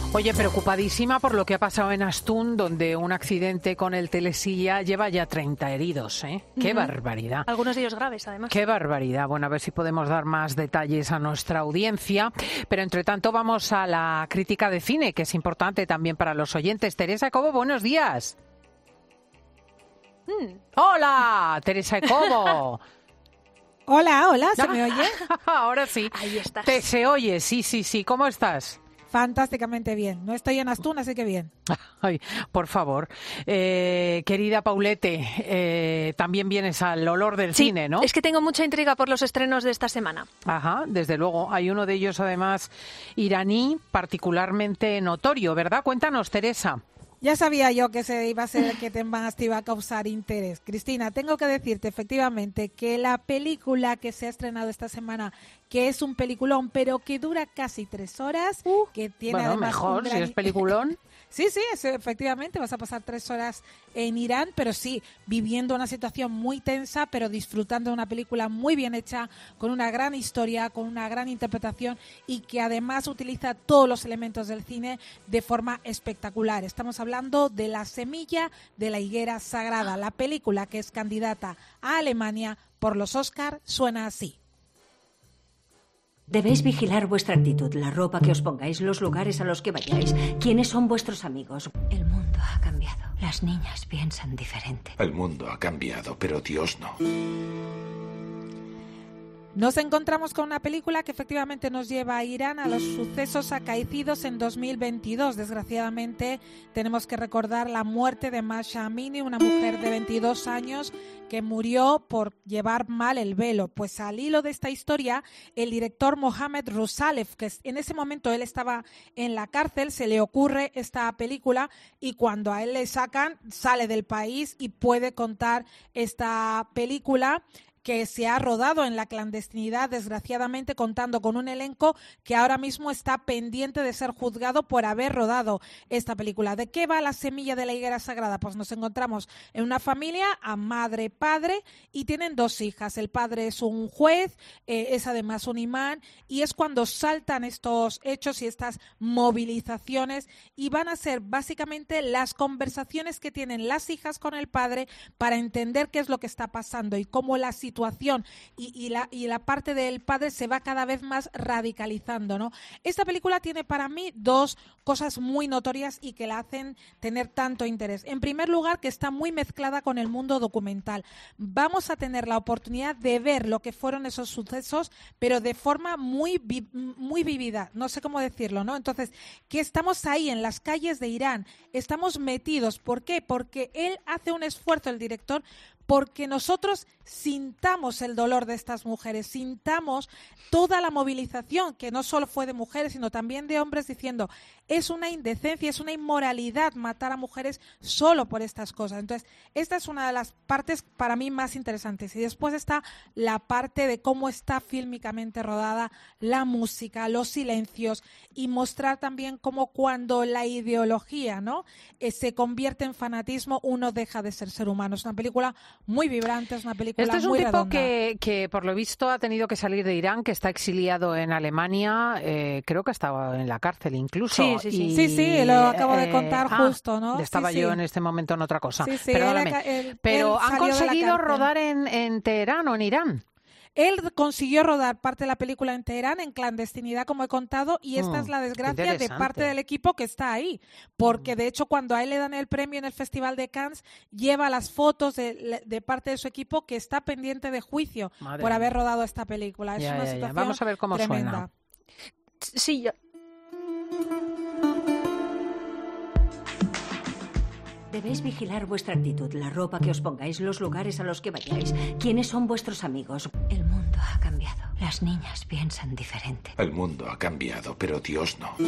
Oye, preocupadísima por lo que ha pasado en Astún, donde un accidente con el telesilla lleva ya treinta heridos, ¿eh? ¡Qué Uh-huh. barbaridad! Algunos de ellos graves, además. ¡Qué barbaridad! Bueno, a ver si podemos dar más detalles a nuestra audiencia. Pero, entre tanto, vamos a la crítica de cine, que es importante también para los oyentes. Teresa Cobo, buenos días. Mm. ¡Hola! Teresa Cobo. Hola, hola, ¿se me oye? Ahora sí. Ahí estás. Te se oye, sí, sí, sí. ¿Cómo estás? Fantásticamente bien. No estoy en Astún, así que bien. Ay, por favor. Eh, querida Paulete, eh, también vienes al olor del Sí, cine, ¿no? es que tengo mucha intriga por los estrenos de esta semana. Ajá, desde luego. Hay uno de ellos, además, iraní, particularmente notorio, ¿verdad? Cuéntanos, Teresa. Ya sabía yo que ese iba a ser el que te más te iba a causar interés. Cristina, tengo que decirte efectivamente que la película que se ha estrenado esta semana, que es un peliculón, pero que dura casi tres horas, que tiene Bueno, además mejor, un gran... si es peliculón. Sí, sí, es, efectivamente, vas a pasar tres horas en Irán, pero sí, viviendo una situación muy tensa, pero disfrutando de una película muy bien hecha, con una gran historia, con una gran interpretación y que además utiliza todos los elementos del cine de forma espectacular. Estamos hablando de La semilla de la higuera sagrada, la película que es candidata a Alemania por los Oscar, suena así. Debéis vigilar vuestra actitud, la ropa que os pongáis, los lugares a los que vayáis, quiénes son vuestros amigos. El mundo ha cambiado. Las niñas piensan diferente. El mundo ha cambiado, pero Dios no. Nos encontramos con una película que efectivamente nos lleva a Irán, a los sucesos acaecidos en dos mil veintidós. Desgraciadamente tenemos que recordar la muerte de Masha Amini, una mujer de veintidós años que murió por llevar mal el velo. Pues al hilo de esta historia, el director Mohamed Rusalev, que en ese momento él estaba en la cárcel, se le ocurre esta película y cuando a él le sacan, sale del país y puede contar esta película que se ha rodado en la clandestinidad, desgraciadamente contando con un elenco que ahora mismo está pendiente de ser juzgado por haber rodado esta película. ¿De qué va La semilla de la higuera sagrada? Pues nos encontramos en una familia a madre, padre y tienen dos hijas. El padre es un juez, eh, es además un imán y es cuando saltan estos hechos y estas movilizaciones y van a ser básicamente las conversaciones que tienen las hijas con el padre para entender qué es lo que está pasando y cómo la situación situación y, y, la, y la parte del padre se va cada vez más radicalizando, ¿no? Esta película tiene para mí dos cosas muy notorias y que la hacen tener tanto interés. En primer lugar, que está muy mezclada con el mundo documental. Vamos a tener la oportunidad de ver lo que fueron esos sucesos, pero de forma muy, vi, muy vivida, no sé cómo decirlo, ¿no? Entonces, que estamos ahí en las calles de Irán, estamos metidos. ¿Por qué? Porque él hace un esfuerzo, el director, porque nosotros sintamos el dolor de estas mujeres, sintamos toda la movilización, que no solo fue de mujeres, sino también de hombres, diciendo, es una indecencia, es una inmoralidad matar a mujeres solo por estas cosas. Entonces, esta es una de las partes para mí más interesantes. Y después está la parte de cómo está fílmicamente rodada, la música, los silencios, y mostrar también cómo cuando la ideología, ¿no?, eh, se convierte en fanatismo, uno deja de ser ser humano. Es una película muy vibrante, es una película Este es un muy tipo redonda. que, que, por lo visto, ha tenido que salir de Irán, que está exiliado en Alemania, eh, creo que estaba en la cárcel incluso. Sí, sí, sí. Y, Sí, sí, lo acabo de contar ah, justo, ¿no? Estaba Sí, yo sí. en este momento en otra cosa. Sí, sí, Perdóname. él- él- Pero él han salió de la conseguido cárcel. rodar en, en Teherán o en Irán. Él consiguió rodar parte de la película en Teherán, en clandestinidad, como he contado, y esta Mm, es la qué desgracia de interesante. parte del equipo que está ahí. Porque, de hecho, cuando a él le dan el premio en el Festival de Cannes, lleva las fotos de, de parte de su equipo que está pendiente de juicio Madre por mía. haber rodado esta película. Es Ya, una ya, ya. situación Vamos a ver cómo tremenda. suena. Sí, yo... Debéis vigilar vuestra actitud, la ropa que os pongáis, los lugares a los que vayáis, quiénes son vuestros amigos. El mundo ha cambiado. Las niñas piensan diferente. El mundo ha cambiado, pero Dios no.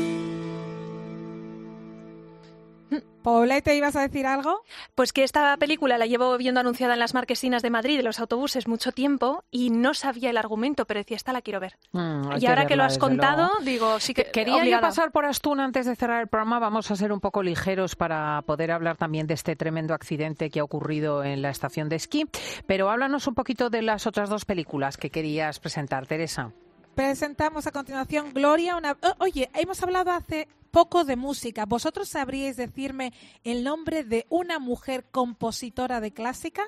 Paulette, ¿ibas a decir algo? Pues que esta película la llevo viendo anunciada en las marquesinas de Madrid, de los autobuses, mucho tiempo, y no sabía el argumento, pero decía, esta la quiero ver. Mm, hay y ahora que verla, lo has desde contado, luego. digo, sí que Quería yo obligada. pasar por Astún antes de cerrar el programa. Vamos a ser un poco ligeros para poder hablar también de este tremendo accidente que ha ocurrido en la estación de esquí. Pero háblanos un poquito de las otras dos películas que querías presentar, Teresa. Presentamos a continuación Gloria. Una... O- Oye, hemos hablado hace poco de música. ¿Vosotros sabríais decirme el nombre de una mujer compositora de clásica?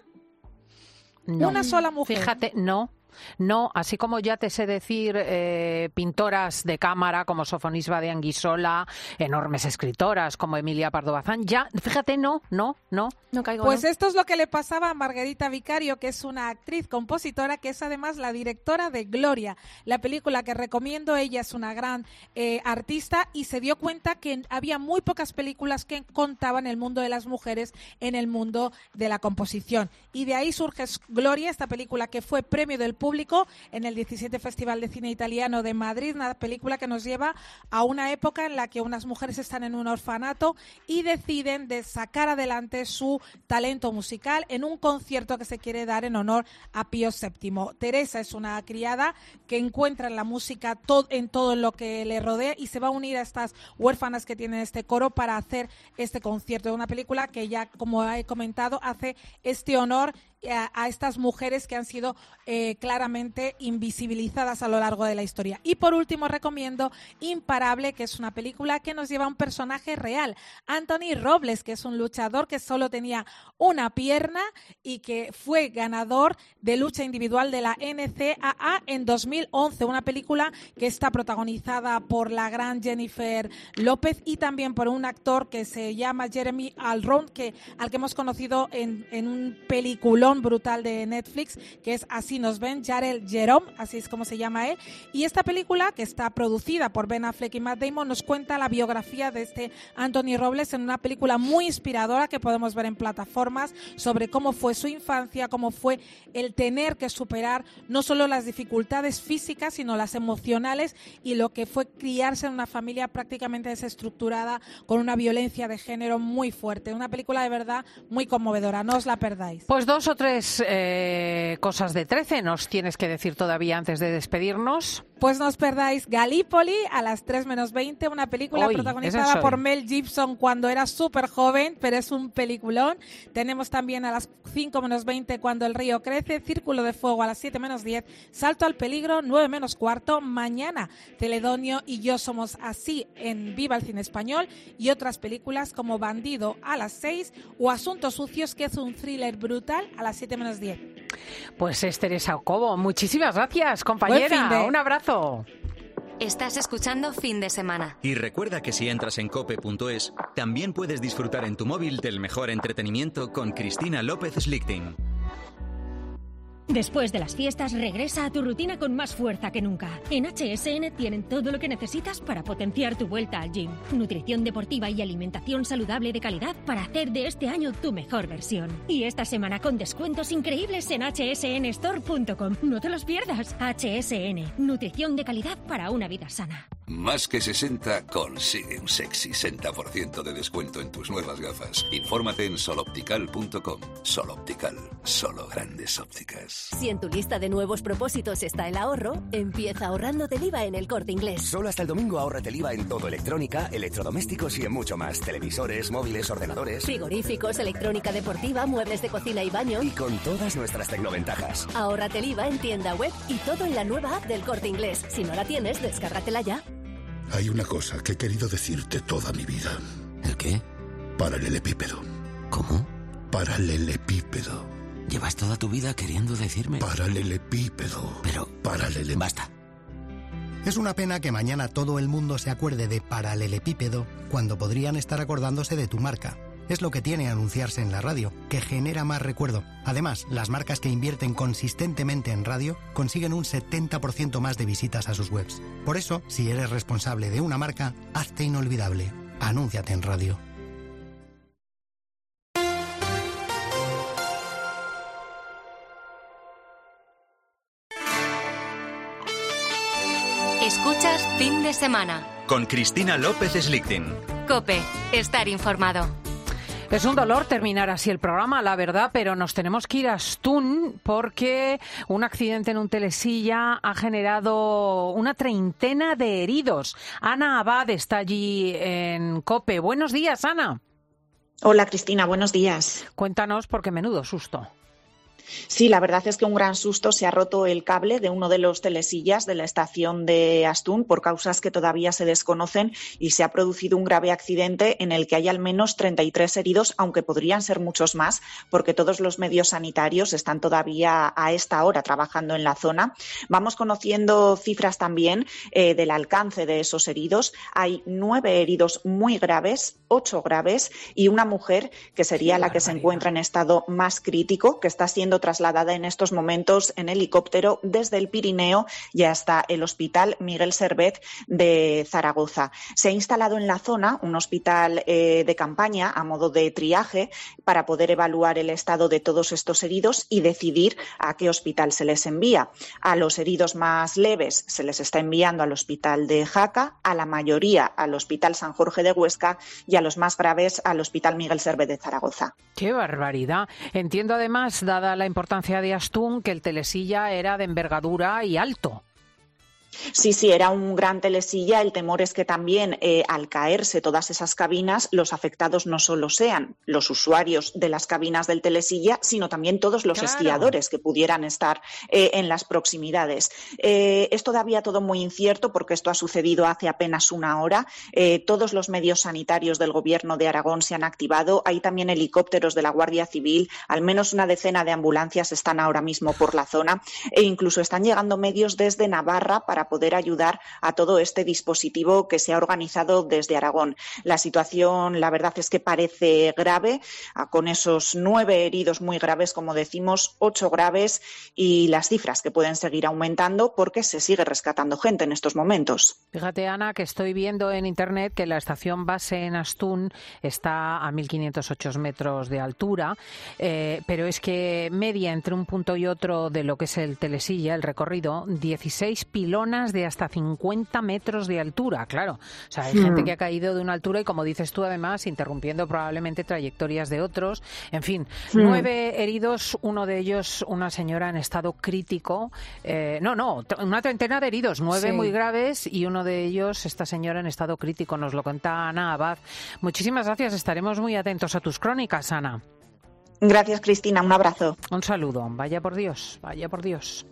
No. Una sola mujer. Fíjate, no. No, así como ya te sé decir eh, pintoras de cámara como Sofonisba de Anguissola, enormes escritoras como Emilia Pardo Bazán, ya, fíjate, no, no, no. No caigo, Pues ¿no? esto es lo que le pasaba a Margarita Vicario, que es una actriz compositora, que es además la directora de Gloria, la película que recomiendo. Ella es una gran eh, artista y se dio cuenta que había muy pocas películas que contaban el mundo de las mujeres en el mundo de la composición. Y de ahí surge Gloria, esta película que fue premio del público en el diecisiete Festival de Cine Italiano de Madrid, una película que nos lleva a una época en la que unas mujeres están en un orfanato y deciden de sacar adelante su talento musical en un concierto que se quiere dar en honor a Pío séptimo. Teresa es una criada que encuentra en la música todo, en todo lo que le rodea, y se va a unir a estas huérfanas que tienen este coro para hacer este concierto. Una película que ya, como he comentado, hace este honor A, a estas mujeres que han sido eh, claramente invisibilizadas a lo largo de la historia. Y por último recomiendo Imparable, que es una película que nos lleva a un personaje real, Anthony Robles, que es un luchador que solo tenía una pierna y que fue ganador de lucha individual de la N C A A en dos mil once, una película que está protagonizada por la gran Jennifer López y también por un actor que se llama Jeremy Alron, que, al que hemos conocido en, en un peliculón brutal de Netflix, que es Así nos ven, Jarel Jerome, así es como se llama él. Y esta película, que está producida por Ben Affleck y Matt Damon, nos cuenta la biografía de este Anthony Robles en una película muy inspiradora que podemos ver en plataformas, sobre cómo fue su infancia, cómo fue el tener que superar no solo las dificultades físicas, sino las emocionales, y lo que fue criarse en una familia prácticamente desestructurada con una violencia de género muy fuerte. Una película de verdad muy conmovedora, no os la perdáis. Pues dos o tres eh, cosas de trece nos tienes que decir todavía antes de despedirnos. Pues no os perdáis Galípoli a las tres menos veinte, una película Hoy, protagonizada por Mel Gibson cuando era súper joven, pero es un peliculón. Tenemos también a las cinco menos veinte Cuando el río crece, Círculo de fuego a las siete menos diez, Salto al peligro, nueve menos cuarto, mañana Celedonio y Yo somos así en Viva el Cine Español, y otras películas como Bandido a las seis o Asuntos sucios, que es un thriller brutal, a las siete menos diez. Pues es Teresa Cobo, muchísimas gracias, compañera. Un abrazo. Estás escuchando Fin de Semana. Y recuerda que si entras en cope punto es, también puedes disfrutar en tu móvil del mejor entretenimiento con Cristina López Slichting. Después de las fiestas, regresa a tu rutina con más fuerza que nunca. En H S N tienen todo lo que necesitas para potenciar tu vuelta al gym. Nutrición deportiva y alimentación saludable de calidad para hacer de este año tu mejor versión. Y esta semana con descuentos increíbles en h s n store punto com. No te los pierdas. H S N, nutrición de calidad para una vida sana. Más que sesenta consigue un sexy sesenta por ciento de descuento en tus nuevas gafas. Infórmate en sol optical punto com. Sol Optical, solo grandes ópticas. Si en tu lista de nuevos propósitos está el ahorro, empieza ahorrando del I V A en El Corte Inglés. Solo hasta el domingo ahórrate el I V A en todo: electrónica, electrodomésticos y en mucho más. Televisores, móviles, ordenadores, frigoríficos, electrónica deportiva, muebles de cocina y baño. Y con todas nuestras tecnoventajas. Ahórrate el I V A en tienda web y todo en la nueva app del Corte Inglés. Si no la tienes, descárgatela ya. Hay una cosa que he querido decirte toda mi vida. ¿El qué? Paralelepípedo. ¿Cómo? Paralelepípedo. Llevas toda tu vida queriendo decirme... Paralelepípedo. Pero... Paralele... Basta. Es una pena que mañana todo el mundo se acuerde de paralelepípedo cuando podrían estar acordándose de tu marca. Es lo que tiene anunciarse en la radio, que genera más recuerdo. Además, las marcas que invierten consistentemente en radio consiguen un setenta por ciento más de visitas a sus webs. Por eso, si eres responsable de una marca, hazte inolvidable. Anúnciate en radio. Escuchas Fin de Semana. Con Cristina López Slichting. COPE, estar informado. Es un dolor terminar así el programa, la verdad, pero nos tenemos que ir a Astún porque un accidente en un telesilla ha generado una treintena de heridos. Ana Abad está allí en COPE. Buenos días, Ana. Hola, Cristina, buenos días. Cuéntanos, porque menudo susto. Sí, la verdad es que un gran susto. Se ha roto el cable de uno de los telesillas de la estación de Astún por causas que todavía se desconocen y se ha producido un grave accidente en el que hay al menos treinta y tres heridos, aunque podrían ser muchos más porque todos los medios sanitarios están todavía a esta hora trabajando en la zona. Vamos conociendo cifras también eh, del alcance de esos heridos. Hay nueve heridos muy graves, ocho graves y una mujer que sería la que se encuentra en estado más crítico, que está siendo trasladada en estos momentos en helicóptero desde el Pirineo y hasta el Hospital Miguel Servet de Zaragoza. Se ha instalado en la zona un hospital eh, de campaña a modo de triaje para poder evaluar el estado de todos estos heridos y decidir a qué hospital se les envía. A los heridos más leves se les está enviando al Hospital de Jaca, a la mayoría al Hospital San Jorge de Huesca y a los más graves al Hospital Miguel Servet de Zaragoza. ¡Qué barbaridad! Entiendo además, dada la importancia de Astún, que el telesilla era de envergadura y alto. Sí, sí, era un gran telesilla. El temor es que también eh, al caerse todas esas cabinas, los afectados no solo sean los usuarios de las cabinas del telesilla, sino también todos los claro. esquiadores que pudieran estar eh, en las proximidades. Eh, es todavía todo muy incierto porque esto ha sucedido hace apenas una hora. Eh, todos los medios sanitarios del Gobierno de Aragón se han activado. Hay también helicópteros de la Guardia Civil. Al menos una decena de ambulancias están ahora mismo por la zona e incluso están llegando medios desde Navarra para poder ayudar a todo este dispositivo que se ha organizado desde Aragón. La situación, la verdad es que parece grave, con esos nueve heridos muy graves, como decimos, ocho graves y las cifras que pueden seguir aumentando porque se sigue rescatando gente en estos momentos. Fíjate, Ana, que estoy viendo en internet que la estación base en Astún está a mil quinientos ocho metros de altura, eh, pero es que media entre un punto y otro de lo que es el telesilla, el recorrido, dieciséis pilonas de hasta cincuenta metros de altura, claro. O sea, hay mm. gente que ha caído de una altura y, como dices tú, además, interrumpiendo probablemente trayectorias de otros. En fin, mm. nueve heridos, uno de ellos una señora en estado crítico. Eh, no, no, una treintena de heridos, nueve sí. muy graves y uno de ellos, esta señora en estado crítico. Nos lo cuenta Ana Abad. Muchísimas gracias. Estaremos muy atentos a tus crónicas, Ana. Gracias, Cristina. Un abrazo. Un saludo. Vaya por Dios, vaya por Dios.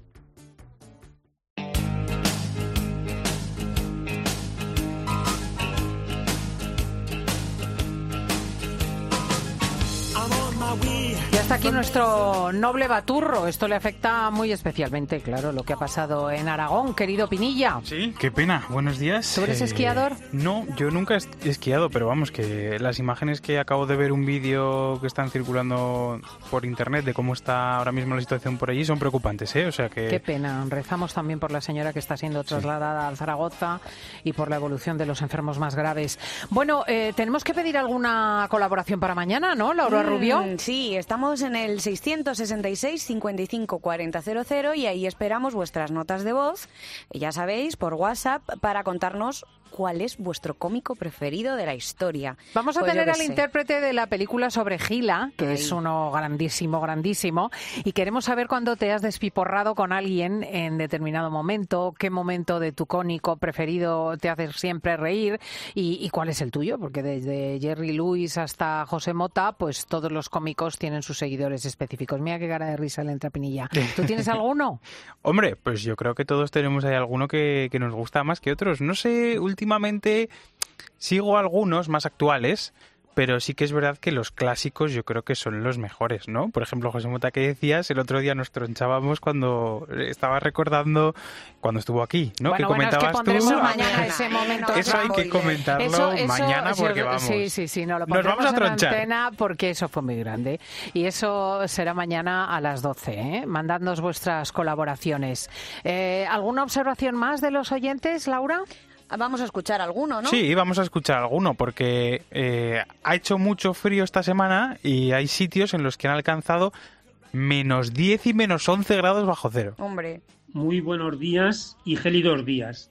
Y hasta aquí nuestro noble baturro. Esto le afecta muy especialmente, claro, lo que ha pasado en Aragón, querido Pinilla. Sí, qué pena. Buenos días. ¿Tú eres eh, esquiador? No, yo nunca he esquiado, pero vamos, que las imágenes que acabo de ver, un vídeo que están circulando por internet de cómo está ahora mismo la situación por allí, son preocupantes, ¿eh? O sea que... Qué pena. Rezamos también por la señora que está siendo trasladada sí. a Zaragoza y por la evolución de los enfermos más graves. Bueno, eh, tenemos que pedir alguna colaboración para mañana, ¿no, Laura mm, Rubio? Sí, estamos en el seiscientos sesenta y seis, cincuenta y cinco, cuarenta cero cero y ahí esperamos vuestras notas de voz, ya sabéis, por WhatsApp, para contarnos cuál es vuestro cómico preferido de la historia. Vamos a pues tener al sé. intérprete de la película sobre Gila, que Ay. es uno grandísimo, grandísimo, y queremos saber cuándo te has despiporrado con alguien en determinado momento, qué momento de tu cómico preferido te hace siempre reír y, y cuál es el tuyo, porque desde Jerry Lewis hasta José Mota, pues todos los cómicos tienen sus seguidores específicos. Mira qué cara de risa le entra a Pinilla. ¿Tú tienes alguno? Hombre, pues yo creo que todos tenemos ahí alguno que, que nos gusta más que otros. No sé, últimamente sigo algunos más actuales, pero sí que es verdad que los clásicos yo creo que son los mejores, ¿no? Por ejemplo, José Mota, que decías, el otro día nos tronchábamos cuando estaba recordando cuando estuvo aquí, ¿no? Bueno, que bueno, comentabas es que pondremos tú. mañana ese momento. Eso hay que comentarlo eso, eso, mañana porque sí, vamos. Sí, sí, sí, no, lo nos vamos a tronchar. En antena porque eso fue muy grande. Y eso será mañana a las doce, ¿eh? Mandadnos vuestras colaboraciones. Eh, ¿Alguna observación más de los oyentes, Laura? Vamos a escuchar alguno, ¿no? Sí, vamos a escuchar alguno, porque eh, ha hecho mucho frío esta semana y hay sitios en los que han alcanzado menos diez y menos once grados bajo cero. Hombre. Muy buenos días y gélidos días.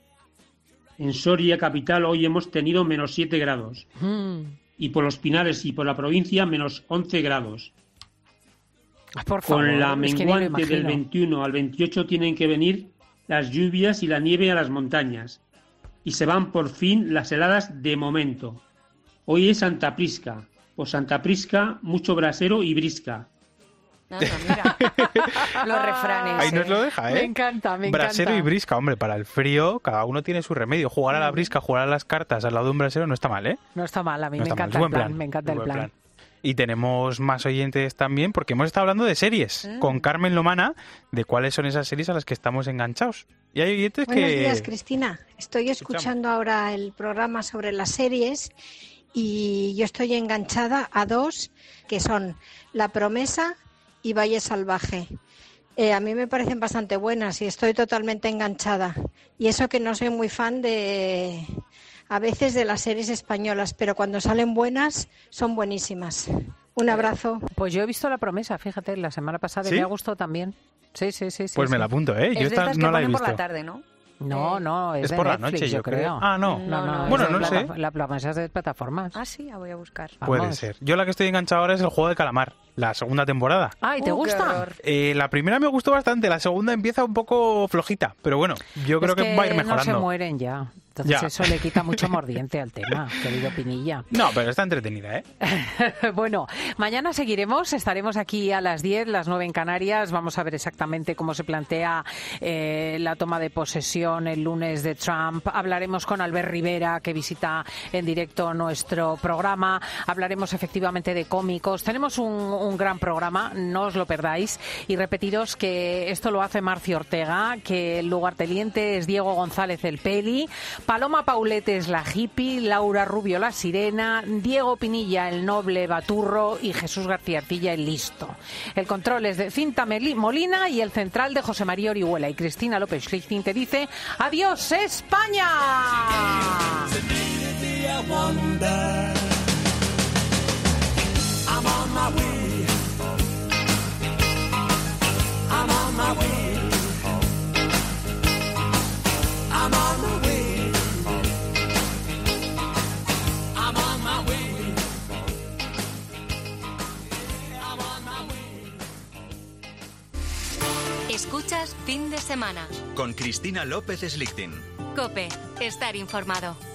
En Soria capital hoy hemos tenido menos siete grados. Mm. Y por los Pinares y por la provincia menos once grados. Por favor, con la menguante del veintiuno al veintiocho tienen que venir las lluvias y la nieve a las montañas. Y se van por fin las heladas de momento. Hoy es Santa Prisca. Por Santa Prisca, mucho brasero y brisca. No, no, mira. Los refranes. Ahí nos lo deja, ¿eh? Me encanta, me encanta. Brasero y brisca, hombre, para el frío cada uno tiene su remedio. Jugar a la brisca, jugar a las cartas al lado de un brasero no está mal, ¿eh? No está mal, a mí no me encanta mal. el plan, plan, me encanta el plan. plan. Y tenemos más oyentes también, porque hemos estado hablando de series mm. con Carmen Lomana, de cuáles son esas series a las que estamos enganchados. Y hay oyentes Buenos que... Buenos días, Cristina. Estoy escuchando ahora el programa sobre las series y yo estoy enganchada a dos, que son La Promesa y Valle Salvaje. Eh, a mí me parecen bastante buenas y estoy totalmente enganchada. Y eso que no soy muy fan de... a veces de las series españolas, pero cuando salen buenas, son buenísimas. Un abrazo. Pues yo he visto La Promesa, fíjate, la semana pasada ¿Sí? me ha gustado también. Sí, sí, sí. sí pues sí. me la apunto, ¿eh? Es Yo de esta estas no que la he ponen visto. por la tarde, ¿no? No, no, es, es de por Netflix, la noche, yo creo. creo. Ah, no. No, no, bueno, es no de sé. plata- La Promesa es de plataformas. Ah, sí, la voy a buscar. Puede Vamos. ser. Yo la que estoy enganchado ahora es El Juego de Calamar, la segunda temporada. Ay, ¿te Uh, qué gusta? horror. Eh, la primera me gustó bastante, la segunda empieza un poco flojita, pero bueno, yo creo es que, va a ir mejorando. no se mueren ya. Entonces Ya. eso le quita mucho mordiente al tema, querido Pinilla. No, pero está entretenida, ¿eh? Bueno, mañana seguiremos, estaremos aquí a las diez, las nueve en Canarias. Vamos a ver exactamente cómo se plantea eh, la toma de posesión el lunes de Trump. Hablaremos con Albert Rivera, que visita en directo nuestro programa. Hablaremos efectivamente de cómicos. Tenemos un, un gran programa, no os lo perdáis. Y repetiros que esto lo hace Marcio Ortega, que el lugarteniente es Diego González el Peli, Paloma Paulete es la hippie, Laura Rubio la sirena, Diego Pinilla el noble baturro y Jesús García Artilla el listo. El control es de Cinta Meli- Molina y el central de José María Orihuela. Y Cristina López Schlichting te dice ¡adiós España! Escuchas Fin de Semana. Con Cristina López Schlichting. COPE. Estar informado.